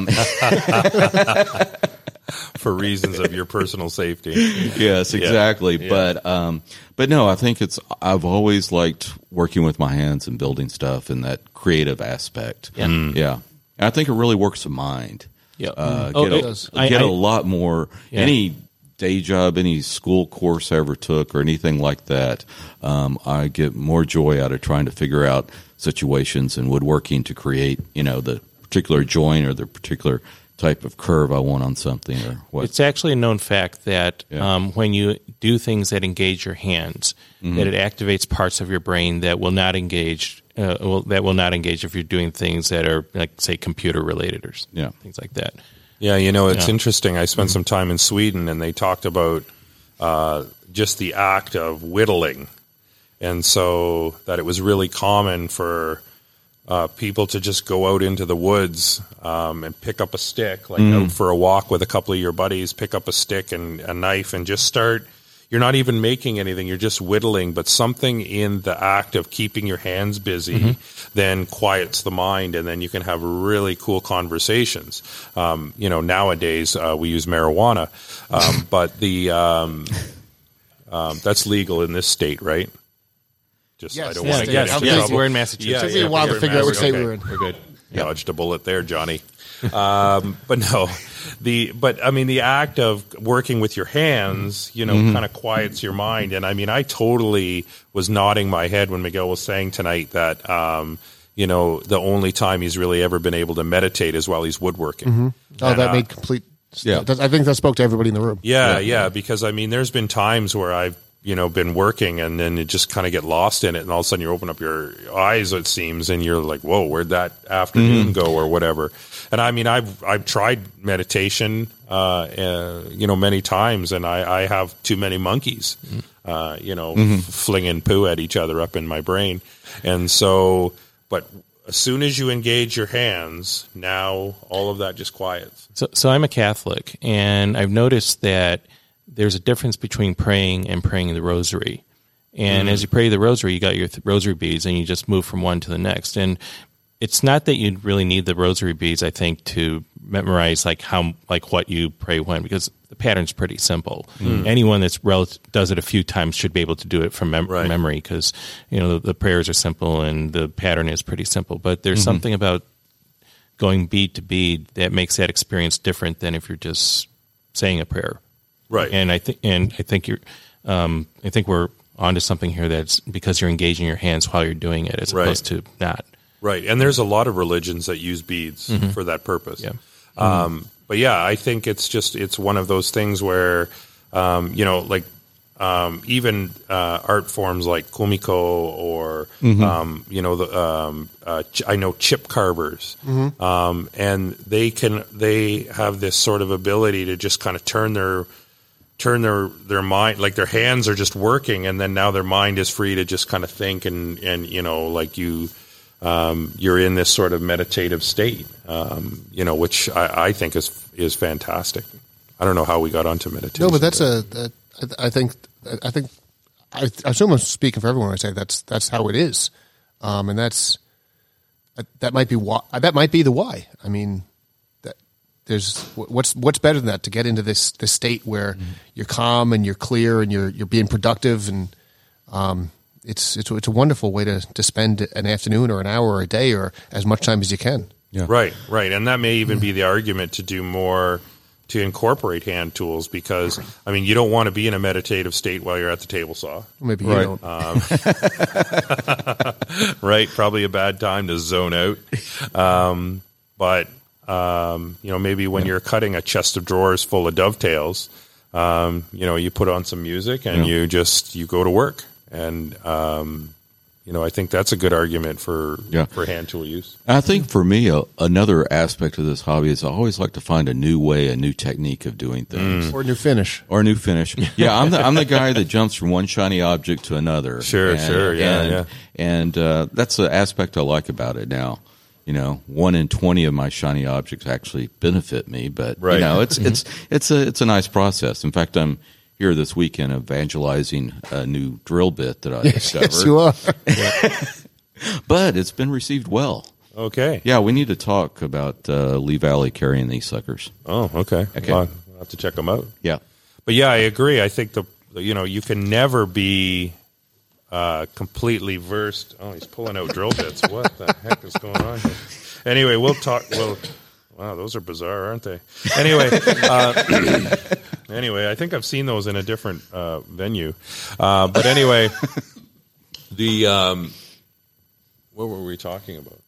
For reasons of your personal safety. yes, exactly. Yeah. But no, I think I've always liked working with my hands and building stuff and that creative aspect. Yeah. Yeah. And I think it really works the mind. Yeah. Get a lot more. Yeah. Any day job, any school course I ever took or anything like that, I get more joy out of trying to figure out situations in woodworking to create, the particular joint or the particular type of curve I want on something or what. It's actually a known fact that when you do things that engage your hands, that it activates parts of your brain that will not engage. If you're doing things that are like, say, computer related or things like that. Yeah, it's interesting. I spent some time in Sweden, and they talked about just the act of whittling, and so that it was really common for people to just go out into the woods and pick up a stick, like out for a walk with a couple of your buddies, pick up a stick and a knife and just start. You're not even making anything, you're just whittling, but something in the act of keeping your hands busy then quiets the mind, and then you can have really cool conversations. Nowadays we use marijuana, but that's legal in this state, right? Yes, I don't yes, want to yes. get into Yes, trouble. We're in Massachusetts. Took me a while to figure out what state we were in. We're good. Dodged a bullet there, Johnny. But no, the act of working with your hands, kind of quiets your mind. And I mean, I totally was nodding my head when Miguel was saying tonight that, the only time he's really ever been able to meditate is while he's woodworking. Oh, that made complete. Yeah, I think that spoke to everybody in the room. Yeah. Because I mean, there's been times where I've been working, and then you just kind of get lost in it, and all of a sudden you open up your eyes, it seems, and you're like, whoa, where'd that afternoon go, or whatever. And I mean, I've tried meditation, many times, and I have too many monkeys, flinging poo at each other up in my brain. And so, but as soon as you engage your hands, now all of that just quiets. So I'm a Catholic, and I've noticed that there's a difference between praying and praying the rosary. And as you pray the rosary, you got your rosary beads, and you just move from one to the next. And it's not that you really need the rosary beads, I think, to memorize what you pray when, because the pattern's pretty simple. Anyone that's does it a few times should be able to do it from memory, because the prayers are simple and the pattern is pretty simple. But there's something about going bead to bead that makes that experience different than if you're just saying a prayer. Right. And I think we're onto something here, that's because you're engaging your hands while you're doing it, as opposed to not. Right, and there's a lot of religions that use beads for that purpose. Yeah. But yeah, I think it's one of those things where, even art forms like kumiko or, I know chip carvers, and they have this sort of ability to just kind of turn their mind, like their hands are just working, and then now their mind is free to just kind of think and you're in this sort of meditative state, which I think is fantastic. I don't know how we got onto meditation. No, but that's I assume I'm speaking for everyone when I say that's how it is, and that might be why. That might be the why. I mean, that there's what's better than that, to get into this state where you're calm and you're clear and you're being productive, and it's a wonderful way to spend an afternoon or an hour or a day or as much time as you can. Yeah. Right, and that may even be the argument to do more, to incorporate hand tools, because I mean, you don't want to be in a meditative state while you're at the table saw. Maybe you Right. don't. Right, probably a bad time to zone out. But maybe when you're cutting a chest of drawers full of dovetails, you put on some music and you go to work. And I think that's a good argument for hand tool use. I think for me, another aspect of this hobby is I always like to find a new way, a new technique of doing things. Or a new finish. Or a new finish. Yeah, I'm the guy that jumps from one shiny object to another. Sure, yeah. And that's the aspect I like about it now. 1 in 20 of my shiny objects actually benefit me, but right. It's a nice process. In fact, I'm here this weekend evangelizing a new drill bit that I discovered. Yes, you are. But it's been received well. Okay. Yeah, we need to talk about Lee Valley carrying these suckers. Oh, okay. Well, I'll have to check them out. Yeah. But yeah, I agree. I think you can never be completely versed. Oh, he's pulling out drill bits. What the heck is going on here? Anyway, we'll talk. Wow, those are bizarre, aren't they? Anyway, I think I've seen those in a different venue. But anyway, what were we talking about?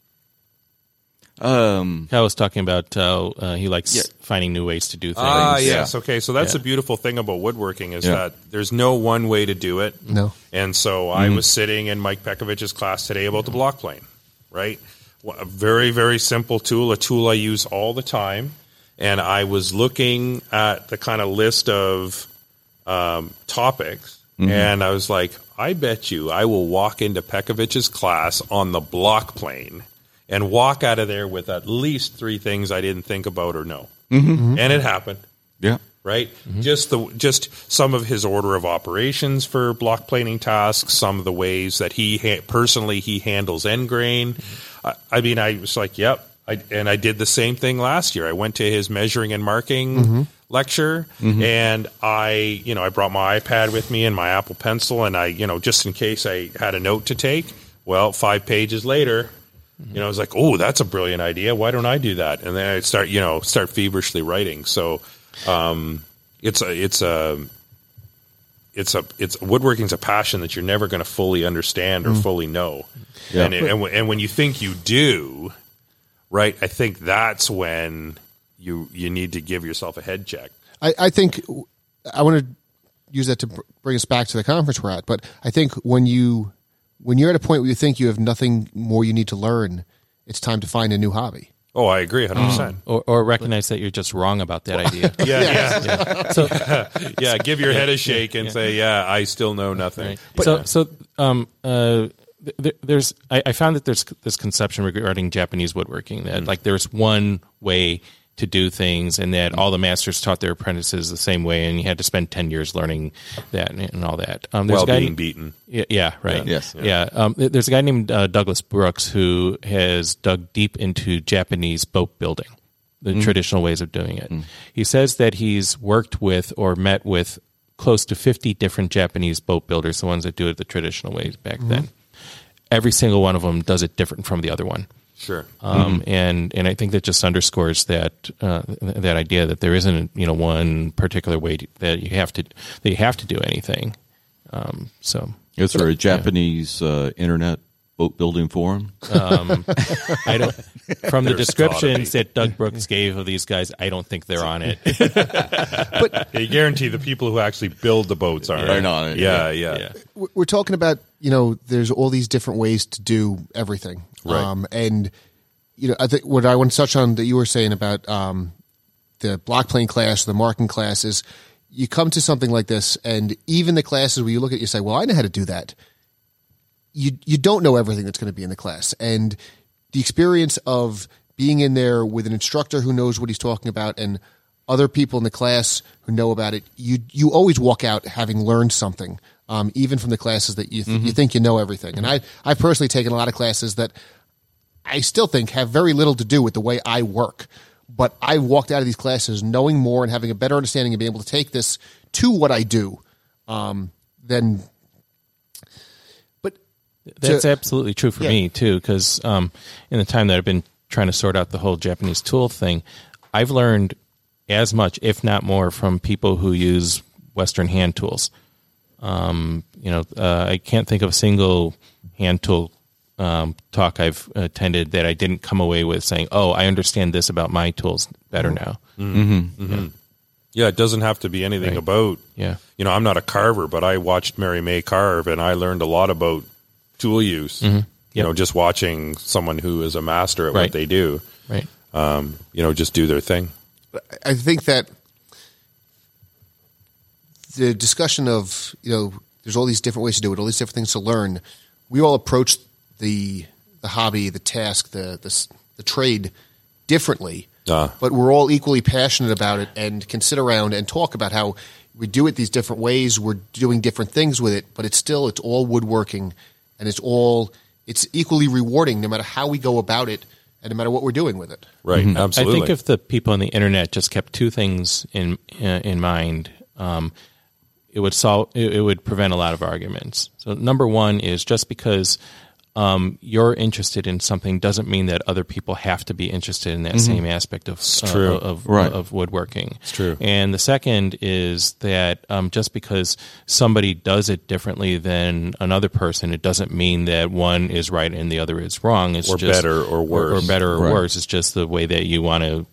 I was talking about he likes finding new ways to do things. Yes. Okay, so that's the beautiful thing about woodworking is that there's no one way to do it. No. And so I was sitting in Mike Pekovich's class today about the block plane, right? A very, very simple tool, a tool I use all the time. And I was looking at the kind of list of topics, and I was like, I bet you I will walk into Pekovich's class on the block plane and walk out of there with at least 3 things I didn't think about or know. And it happened. Yeah. Right? Just some of his order of operations for block planing tasks, some of the ways that he personally handles end grain. I was like, yep. I did the same thing last year. I went to his measuring and marking lecture, and I brought my iPad with me and my Apple Pencil, and I just in case I had a note to take. Well, 5 pages later, I was like, oh, that's a brilliant idea. Why don't I do that? And then I start feverishly writing. So woodworking's a passion that you're never going to fully understand or fully know. Yeah. And when you think you do, right, I think that's when you need to give yourself a head check. I think I want to use that to bring us back to the conference we're at. But I think when you're at a point where you think you have nothing more you need to learn, it's time to find a new hobby. Oh, I agree 100%. Or recognize that you're just wrong about that idea. Yeah. So, give your head a shake and say, I still know nothing. Right. I found that there's this conception regarding Japanese woodworking that like there's one way to do things, and that all the masters taught their apprentices the same way, and you had to spend 10 years learning that and all that. While being beaten. Yeah, right. Yeah. Yes. Yeah. There's a guy named Douglas Brooks who has dug deep into Japanese boat building, the traditional ways of doing it. He says that he's worked with or met with close to 50 different Japanese boat builders, the ones that do it the traditional ways back then. Every single one of them does it different from the other one. Sure. And I think that just underscores that idea that there isn't one particular way that you have to do anything. Is there a Japanese internet boat building forum? I don't. From the There's descriptions that Doug Brooks gave of these guys, I don't think they're on it. But I guarantee the people who actually build the boats aren't Right on it. Yeah. We're talking about, there's all these different ways to do everything. Right. And, I think what I want to touch on that you were saying about the block plane class, the marking class is you come to something like this, and even the classes where you look at it, you say, well, I know how to do that. You don't know everything that's going to be in the class. And the experience of being in there with an instructor who knows what he's talking about and other people in the class who know about it, you always walk out having learned something, even from the classes that you think you know everything. And I've personally taken a lot of classes that I still think have very little to do with the way I work. But I walked out of these classes knowing more and having a better understanding and being able to take this to what I do. But That's absolutely true for me too, because in the time that I've been trying to sort out the whole Japanese tool thing, I've learned as much, if not more, from people who use Western hand tools. I can't think of a single hand tool talk I've attended that I didn't come away with saying, "Oh, I understand this about my tools better now." Yeah, it doesn't have to be anything about. Yeah. I'm not a carver, but I watched Mary May carve, and I learned a lot about tool use. Just watching someone who is a master at what they do. Right. Just do their thing. I think that the discussion of, there's all these different ways to do it, all these different things to learn. We all approach the hobby, the task, the trade differently, but we're all equally passionate about it and can sit around and talk about how we do it these different ways. We're doing different things with it, but it's all woodworking, and it's equally rewarding no matter how we go about it and no matter what we're doing with it. Right, absolutely. I think if the people on the internet just kept two things in mind, it would prevent a lot of arguments. So number one is just because you're interested in something doesn't mean that other people have to be interested in that same aspect of of woodworking. It's true. And the second is that just because somebody does it differently than another person, it doesn't mean that one is right and the other is wrong. It's just better or worse. or better or worse. It's just the way that you want to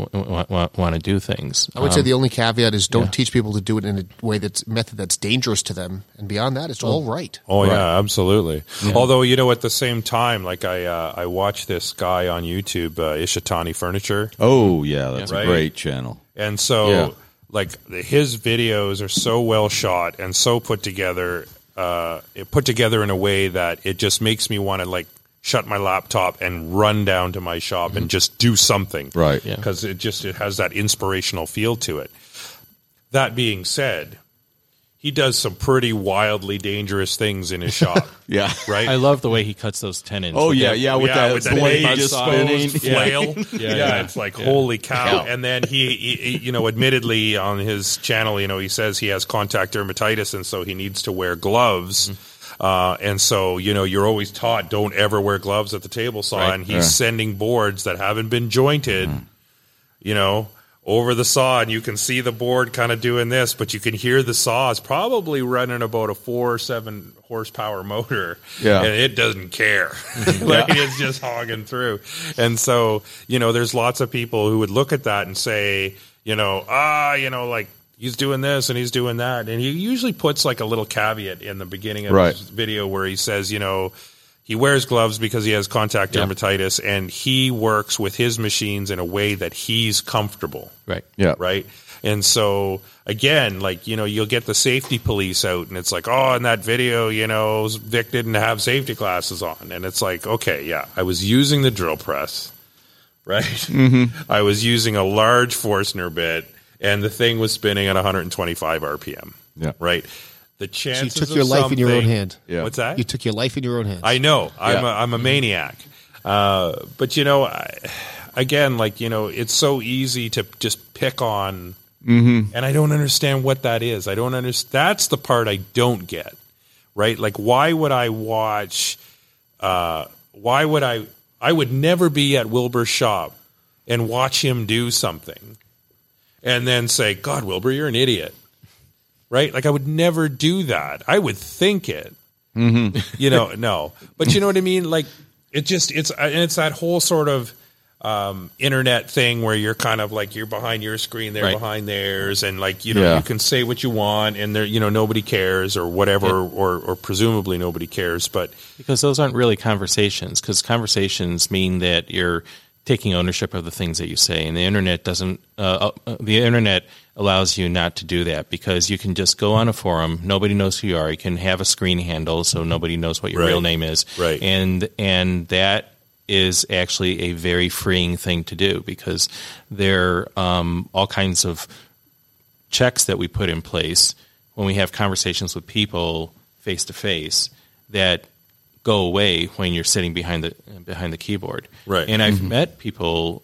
do things. I would say the only caveat is don't teach people to do it in a way method that's dangerous to them, and beyond that, it's all right. Oh yeah, absolutely. Yeah. Although at the same time, like I watch this guy on YouTube, Ishitani Furniture. Oh yeah, that's a great channel. And so, like his videos are so well shot and so put together in a way that it just makes me want to shut my laptop and run down to my shop and just do something. Right. Because it has that inspirational feel to it. That being said, he does some pretty wildly dangerous things in his shop. Yeah. Right? I love the way he cuts those tenons. Oh, with that blade just spinning. flail. It's like, holy cow. And then he admittedly on his channel, he says he has contact dermatitis, and so he needs to wear gloves. And so, you're always taught don't ever wear gloves at the table saw, and he's sending boards that haven't been jointed, over the saw, and you can see the board kind of doing this, but you can hear the saw is probably running about a 4 or 7 horsepower motor, and it doesn't care. It's just hogging through. And so, there's lots of people who would look at that and say, he's doing this and he's doing that. And he usually puts a little caveat in the beginning of his video where he says, he wears gloves because he has contact dermatitis, and he works with his machines in a way that he's comfortable. Right. Yeah. Right. And so again, you'll get the safety police out, and it's in that video, Vic didn't have safety glasses on. And it's okay, I was using the drill press, right? Mm-hmm. I was using a large Forstner bit, and the thing was spinning at 125 RPM. Yeah. Right. The chances you took your life in your own hand. Yeah. What's that? You took your life in your own hands. I know. I'm a maniac. But again, it's so easy to just pick on, and I don't understand what that is. I don't understand. That's the part I don't get. Right? Why would I watch? I would never be at Wilbur's shop and watch him do something, and then say, "God, Wilbur, you're an idiot." Right? I would never do that. I would think it. You know, no. But you know what I mean? Like, it's that whole sort of internet thing where you're kind of like, you're behind your screen, they're behind theirs, and like, you know, you can say what you want, and there, you know, nobody cares or whatever, or presumably nobody cares. But because those aren't really conversations, because conversations mean that you're taking ownership of the things that you say, and the internet doesn't. The internet allows you not to do that, because you can just go on a forum. Nobody knows who you are. You can have a screen handle, so nobody knows what your real name is. Right. And that is actually a very freeing thing to do, because there are all kinds of checks that we put in place when we have conversations with people face to face that go away when you're sitting behind the keyboard. Right. And I've met people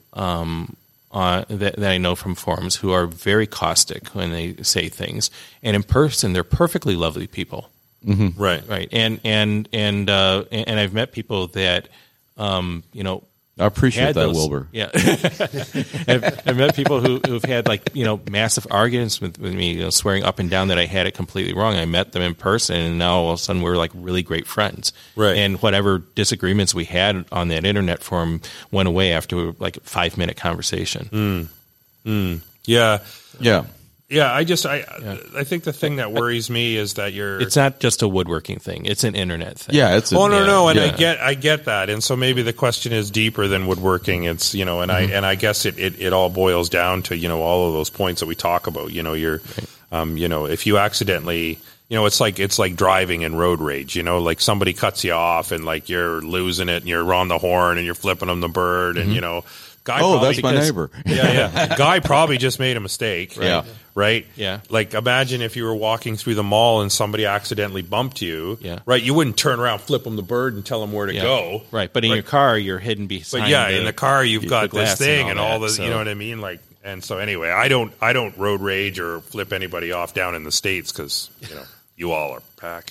that I know from forums who are very caustic when they say things, and in person they're perfectly lovely people. right. Right. And I've met people that you know, I appreciate had that, those- Wilbur. Yeah, I've met people who've had, like, you know, massive arguments with me, you know, swearing up and down that I had it completely wrong. I met them in person, and now all of a sudden we're like really great friends. Right. And whatever disagreements we had on that internet forum went away after like a 5-minute conversation. Yeah. Yeah. I think the thing that worries me is that It's not just a woodworking thing; it's an internet thing. Yeah, it's Oh no, and yeah. I get that, and so maybe the question is deeper than woodworking. It's, you know, and I guess it all boils down to, you know, all of those points that we talk about. You know, you're, you know, if you accidentally, you know, it's like driving in road rage. You know, like somebody cuts you off and like you're losing it, and you're on the horn and you're flipping them the bird, and you know. Guy That's my neighbor. Yeah. Guy probably just made a mistake. Yeah. Right? Yeah. Like, imagine if you were walking through the mall and somebody accidentally bumped you. Yeah. Right? You wouldn't turn around, flip them the bird, and tell them where to go. Right. But in your car, you're hidden behind. But yeah, in the car, you've got the this glass thing and all that, the, so- you know what I mean? Like, and so anyway, I don't road rage or flip anybody off down in the States because, you know, you all are pack.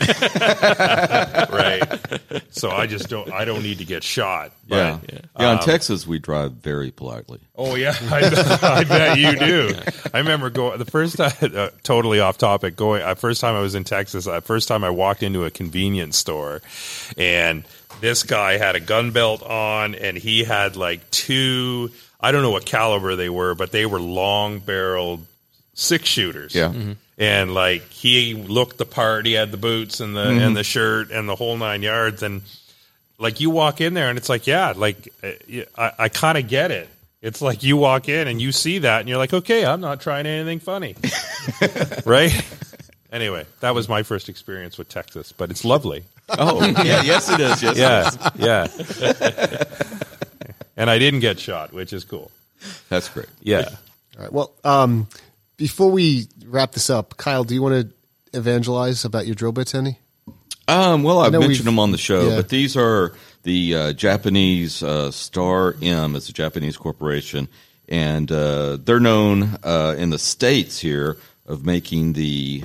Right. So I don't need to get shot. Yeah. But, Yeah, in Texas, we drive very politely. Oh yeah, I bet you do. I remember the first time, totally off topic. First time I was in Texas. First time I walked into a convenience store, and this guy had a gun belt on, and he had like two. I don't know what caliber they were, but they were long-barreled 6-shooters. Yeah. And like he looked the part. He had the boots and the and the shirt and the whole 9 yards. And like you walk in there and it's like, yeah, like I kind of get it. It's like you walk in and you see that and you're like, okay, I'm not trying anything funny, right? Anyway, that was my first experience with Texas, but it's lovely. Oh, yeah, yes, it is. Yes, Yeah, yeah. And I didn't get shot, which is cool. that's great. Yeah. All right. Well, before we wrap this up, Kyle, do you want to evangelize about your drill bits any? Well, I've know mentioned we've- them on the show, yeah. but these are the Japanese Star M. It's a Japanese corporation, and they're known in the States here of making the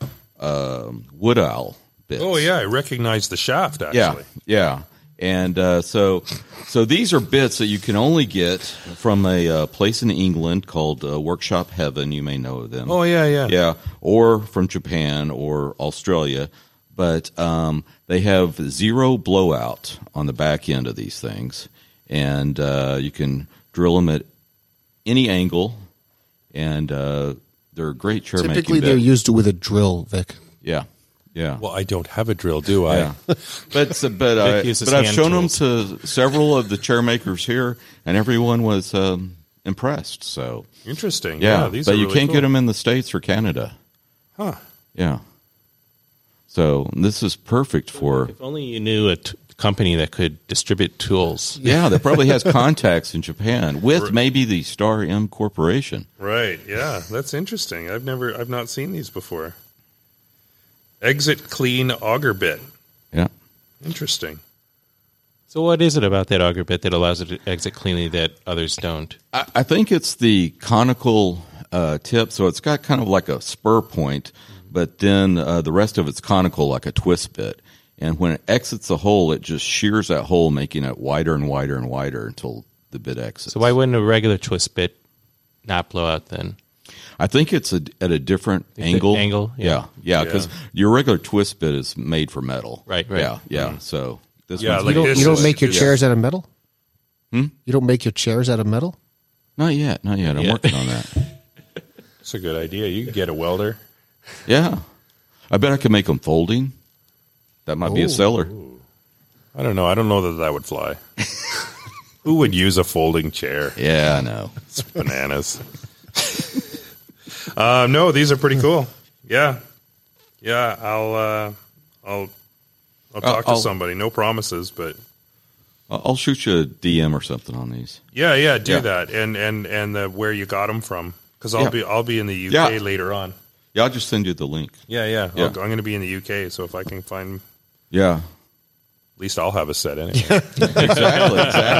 wood owl bits. Oh yeah, I recognize the shaft actually. Yeah. And so these are bits that you can only get from a place in England called Workshop Heaven. You may know them. Oh yeah. Yeah, or from Japan or Australia. But they have zero blowout on the back end of these things. And you can drill them at any angle. And they're a great chair making Typically, bit. they're used with a drill, Vic. Yeah. Well, I don't have a drill, do I? Yeah. But uses I've hand shown tools. them to several of the chair makers here, and everyone was impressed. So Interesting. yeah, These but are you really can't cool. get them in the States or Canada. Huh. Yeah. So this is perfect for. If only you knew a company that could distribute tools. Yeah, that probably has contacts in Japan with maybe the Star M Corporation. Right. Yeah, that's interesting. I've not seen these before. Exit clean auger bit. Yeah. Interesting. So what is it about that auger bit that allows it to exit cleanly that others don't? I think it's the conical tip, so it's got kind of like a spur point, but then the rest of it's conical like a twist bit. And when it exits the hole, it just shears that hole, making it wider and wider and wider until the bit exits. So why wouldn't a regular twist bit not blow out then? I think it's at a different angle. Angle, yeah. Yeah, because your regular twist bit is made for metal. Right. Yeah. So this Yeah, one's like You don't make your chairs out of metal? Hmm? You don't make your chairs out of metal? not yet. I'm working on that. It's a good idea. You could get a welder. Yeah, I bet I could make them folding. That might be a seller. I don't know. I don't know that would fly. Who would use a folding chair? Yeah, I know. It's bananas. No, these are pretty cool. Yeah. I'll talk to somebody. No promises, but I'll shoot you a DM or something on these. do Yeah. that, and where you got them from, because I'll be in the UK Yeah. later on. Yeah, I'll just send you the link. Yeah. Yeah. I'm going to be in the UK, so if I can find, Yeah, at least I'll have a set anyway. exactly.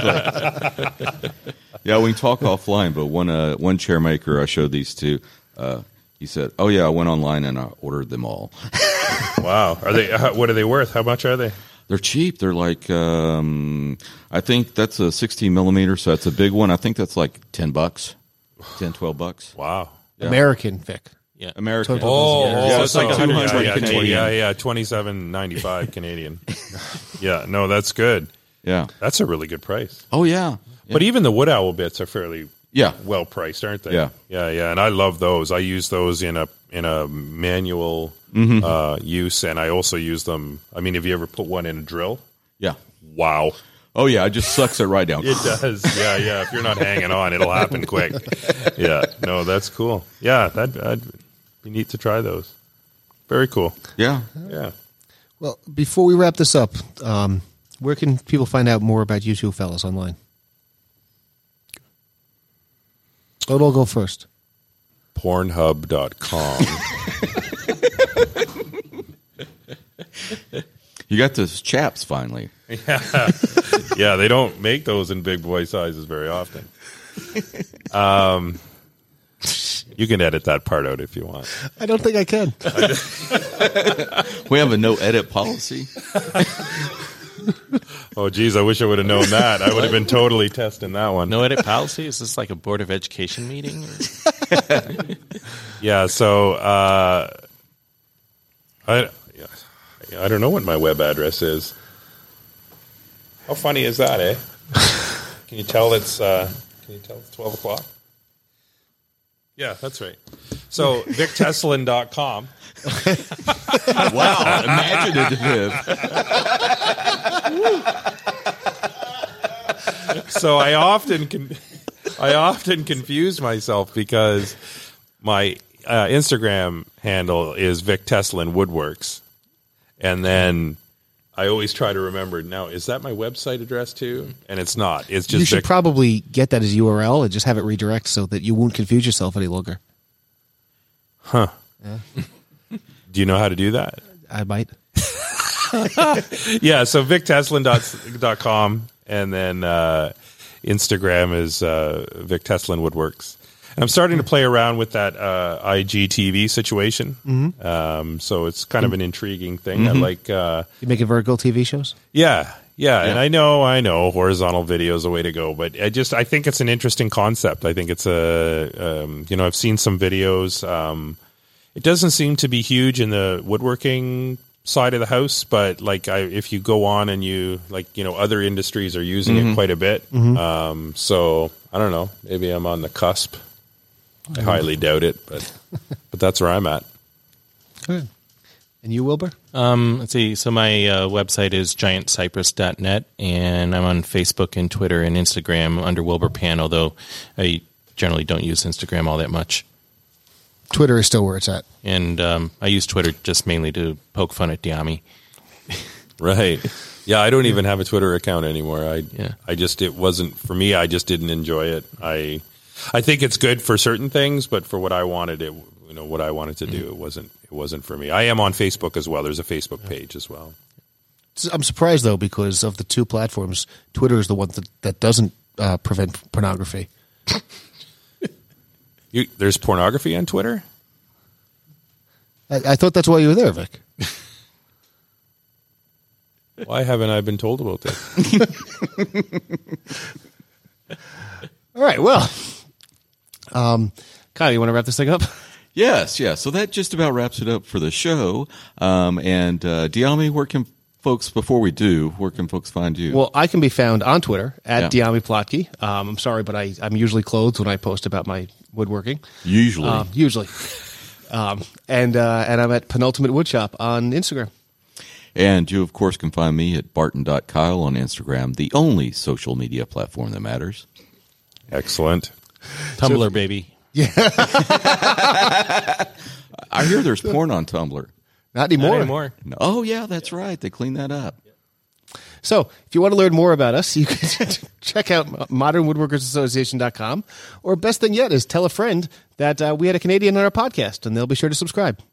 Yeah, we can talk offline. But one chair maker I showed these to, he said, "Oh yeah, I went online and I ordered them all." Wow, are they? What are they worth? How much are they? They're cheap. They're like, I think that's a 16 millimeter, so that's a big one. I think that's like $10, $10-12. Wow. Yeah. American, Vic. Yeah. American. So it's like 200 yeah, Canadian. $27.95 Canadian. Yeah, no, that's good. Yeah. That's a really good price. Oh yeah. But even the Wood Owl bits are fairly Yeah. well priced, aren't they? Yeah. Yeah, and I love those. I use those in a manual use, and I also use them. I mean, have you ever put one in a drill? Yeah. Wow. Oh yeah. It just sucks it right down. It does. Yeah. If you're not hanging on, it'll happen quick. Yeah. No, that's cool. Yeah, that'd be neat to try those. Very cool. Yeah. Yeah. Well, before we wrap this up, where can people find out more about you two fellas online? I'll go first. Pornhub.com. You got those chaps finally. Yeah, they don't make those in big boy sizes very often. You can edit that part out if you want. I don't think I can. We have a no edit policy. Oh, geez, I wish I would have known that. I would have been totally testing that one. No edit policy? Is this like a Board of Education meeting? Yeah, so I don't know what my web address is. How funny is that, eh? Can you tell it's 12 o'clock? Yeah, that's right. So VicTeslin.com. Wow, imaginative. So I often confuse myself because my Instagram handle is Vic Teslin Woodworks, and then I always try to remember, now, is that my website address too? And it's not. It's just You should Vic. probably get that as URL and just have it redirect so that you won't confuse yourself any longer. Huh. Yeah. Do you know how to do that? I might. Yeah, so VicTeslin.com, and then Instagram is Vic Teslin Woodworks. And I'm starting to play around with that IGTV situation. Mm-hmm. So it's kind of an intriguing thing. Mm-hmm. I like... You making Virgo TV shows? Yeah. And I know horizontal video is the way to go, but I think it's an interesting concept. I think it's I've seen some videos. It doesn't seem to be huge in the woodworking side of the house, but if you go on and other industries are using it quite a bit. Mm-hmm. So I don't know, maybe I'm on the cusp. I highly doubt it, but that's where I'm at. Good. And you, Wilbur? Let's see. So my website is giantcypress.net, and I'm on Facebook and Twitter and Instagram under Wilbur Pan, although I generally don't use Instagram all that much. Twitter is still where it's at. And I use Twitter just mainly to poke fun at Diami. Right. Yeah, I don't even have a Twitter account anymore. It wasn't for me. I just didn't enjoy it. I think it's good for certain things, but for what I wanted to do, it wasn't for me. I am on Facebook as well. There's a Facebook page as well. I'm surprised though, because of the two platforms, Twitter is the one that doesn't prevent pornography. There's pornography on Twitter? I thought that's why you were there, Vic. Why haven't I been told about this? All right, well, kind Kyle, you want to wrap this thing up? Yes. So that just about wraps it up for the show. Diami, where can folks find you? Well, I can be found on Twitter at Yeah. Diami Plotke. I'm sorry, but I'm usually clothed when I post about my woodworking. Usually. And I'm at Penultimate Woodshop on Instagram. And you, of course, can find me at barton.kyle on Instagram, the only social media platform that matters. Excellent. Tumblr, baby. I hear there's porn on Tumblr. Not anymore. Not anymore. No. Oh, yeah, that's right. They cleaned that up. So if you want to learn more about us, you can check out modernwoodworkersassociation.com. Or best thing yet is tell a friend that we had a Canadian on our podcast, and they'll be sure to subscribe.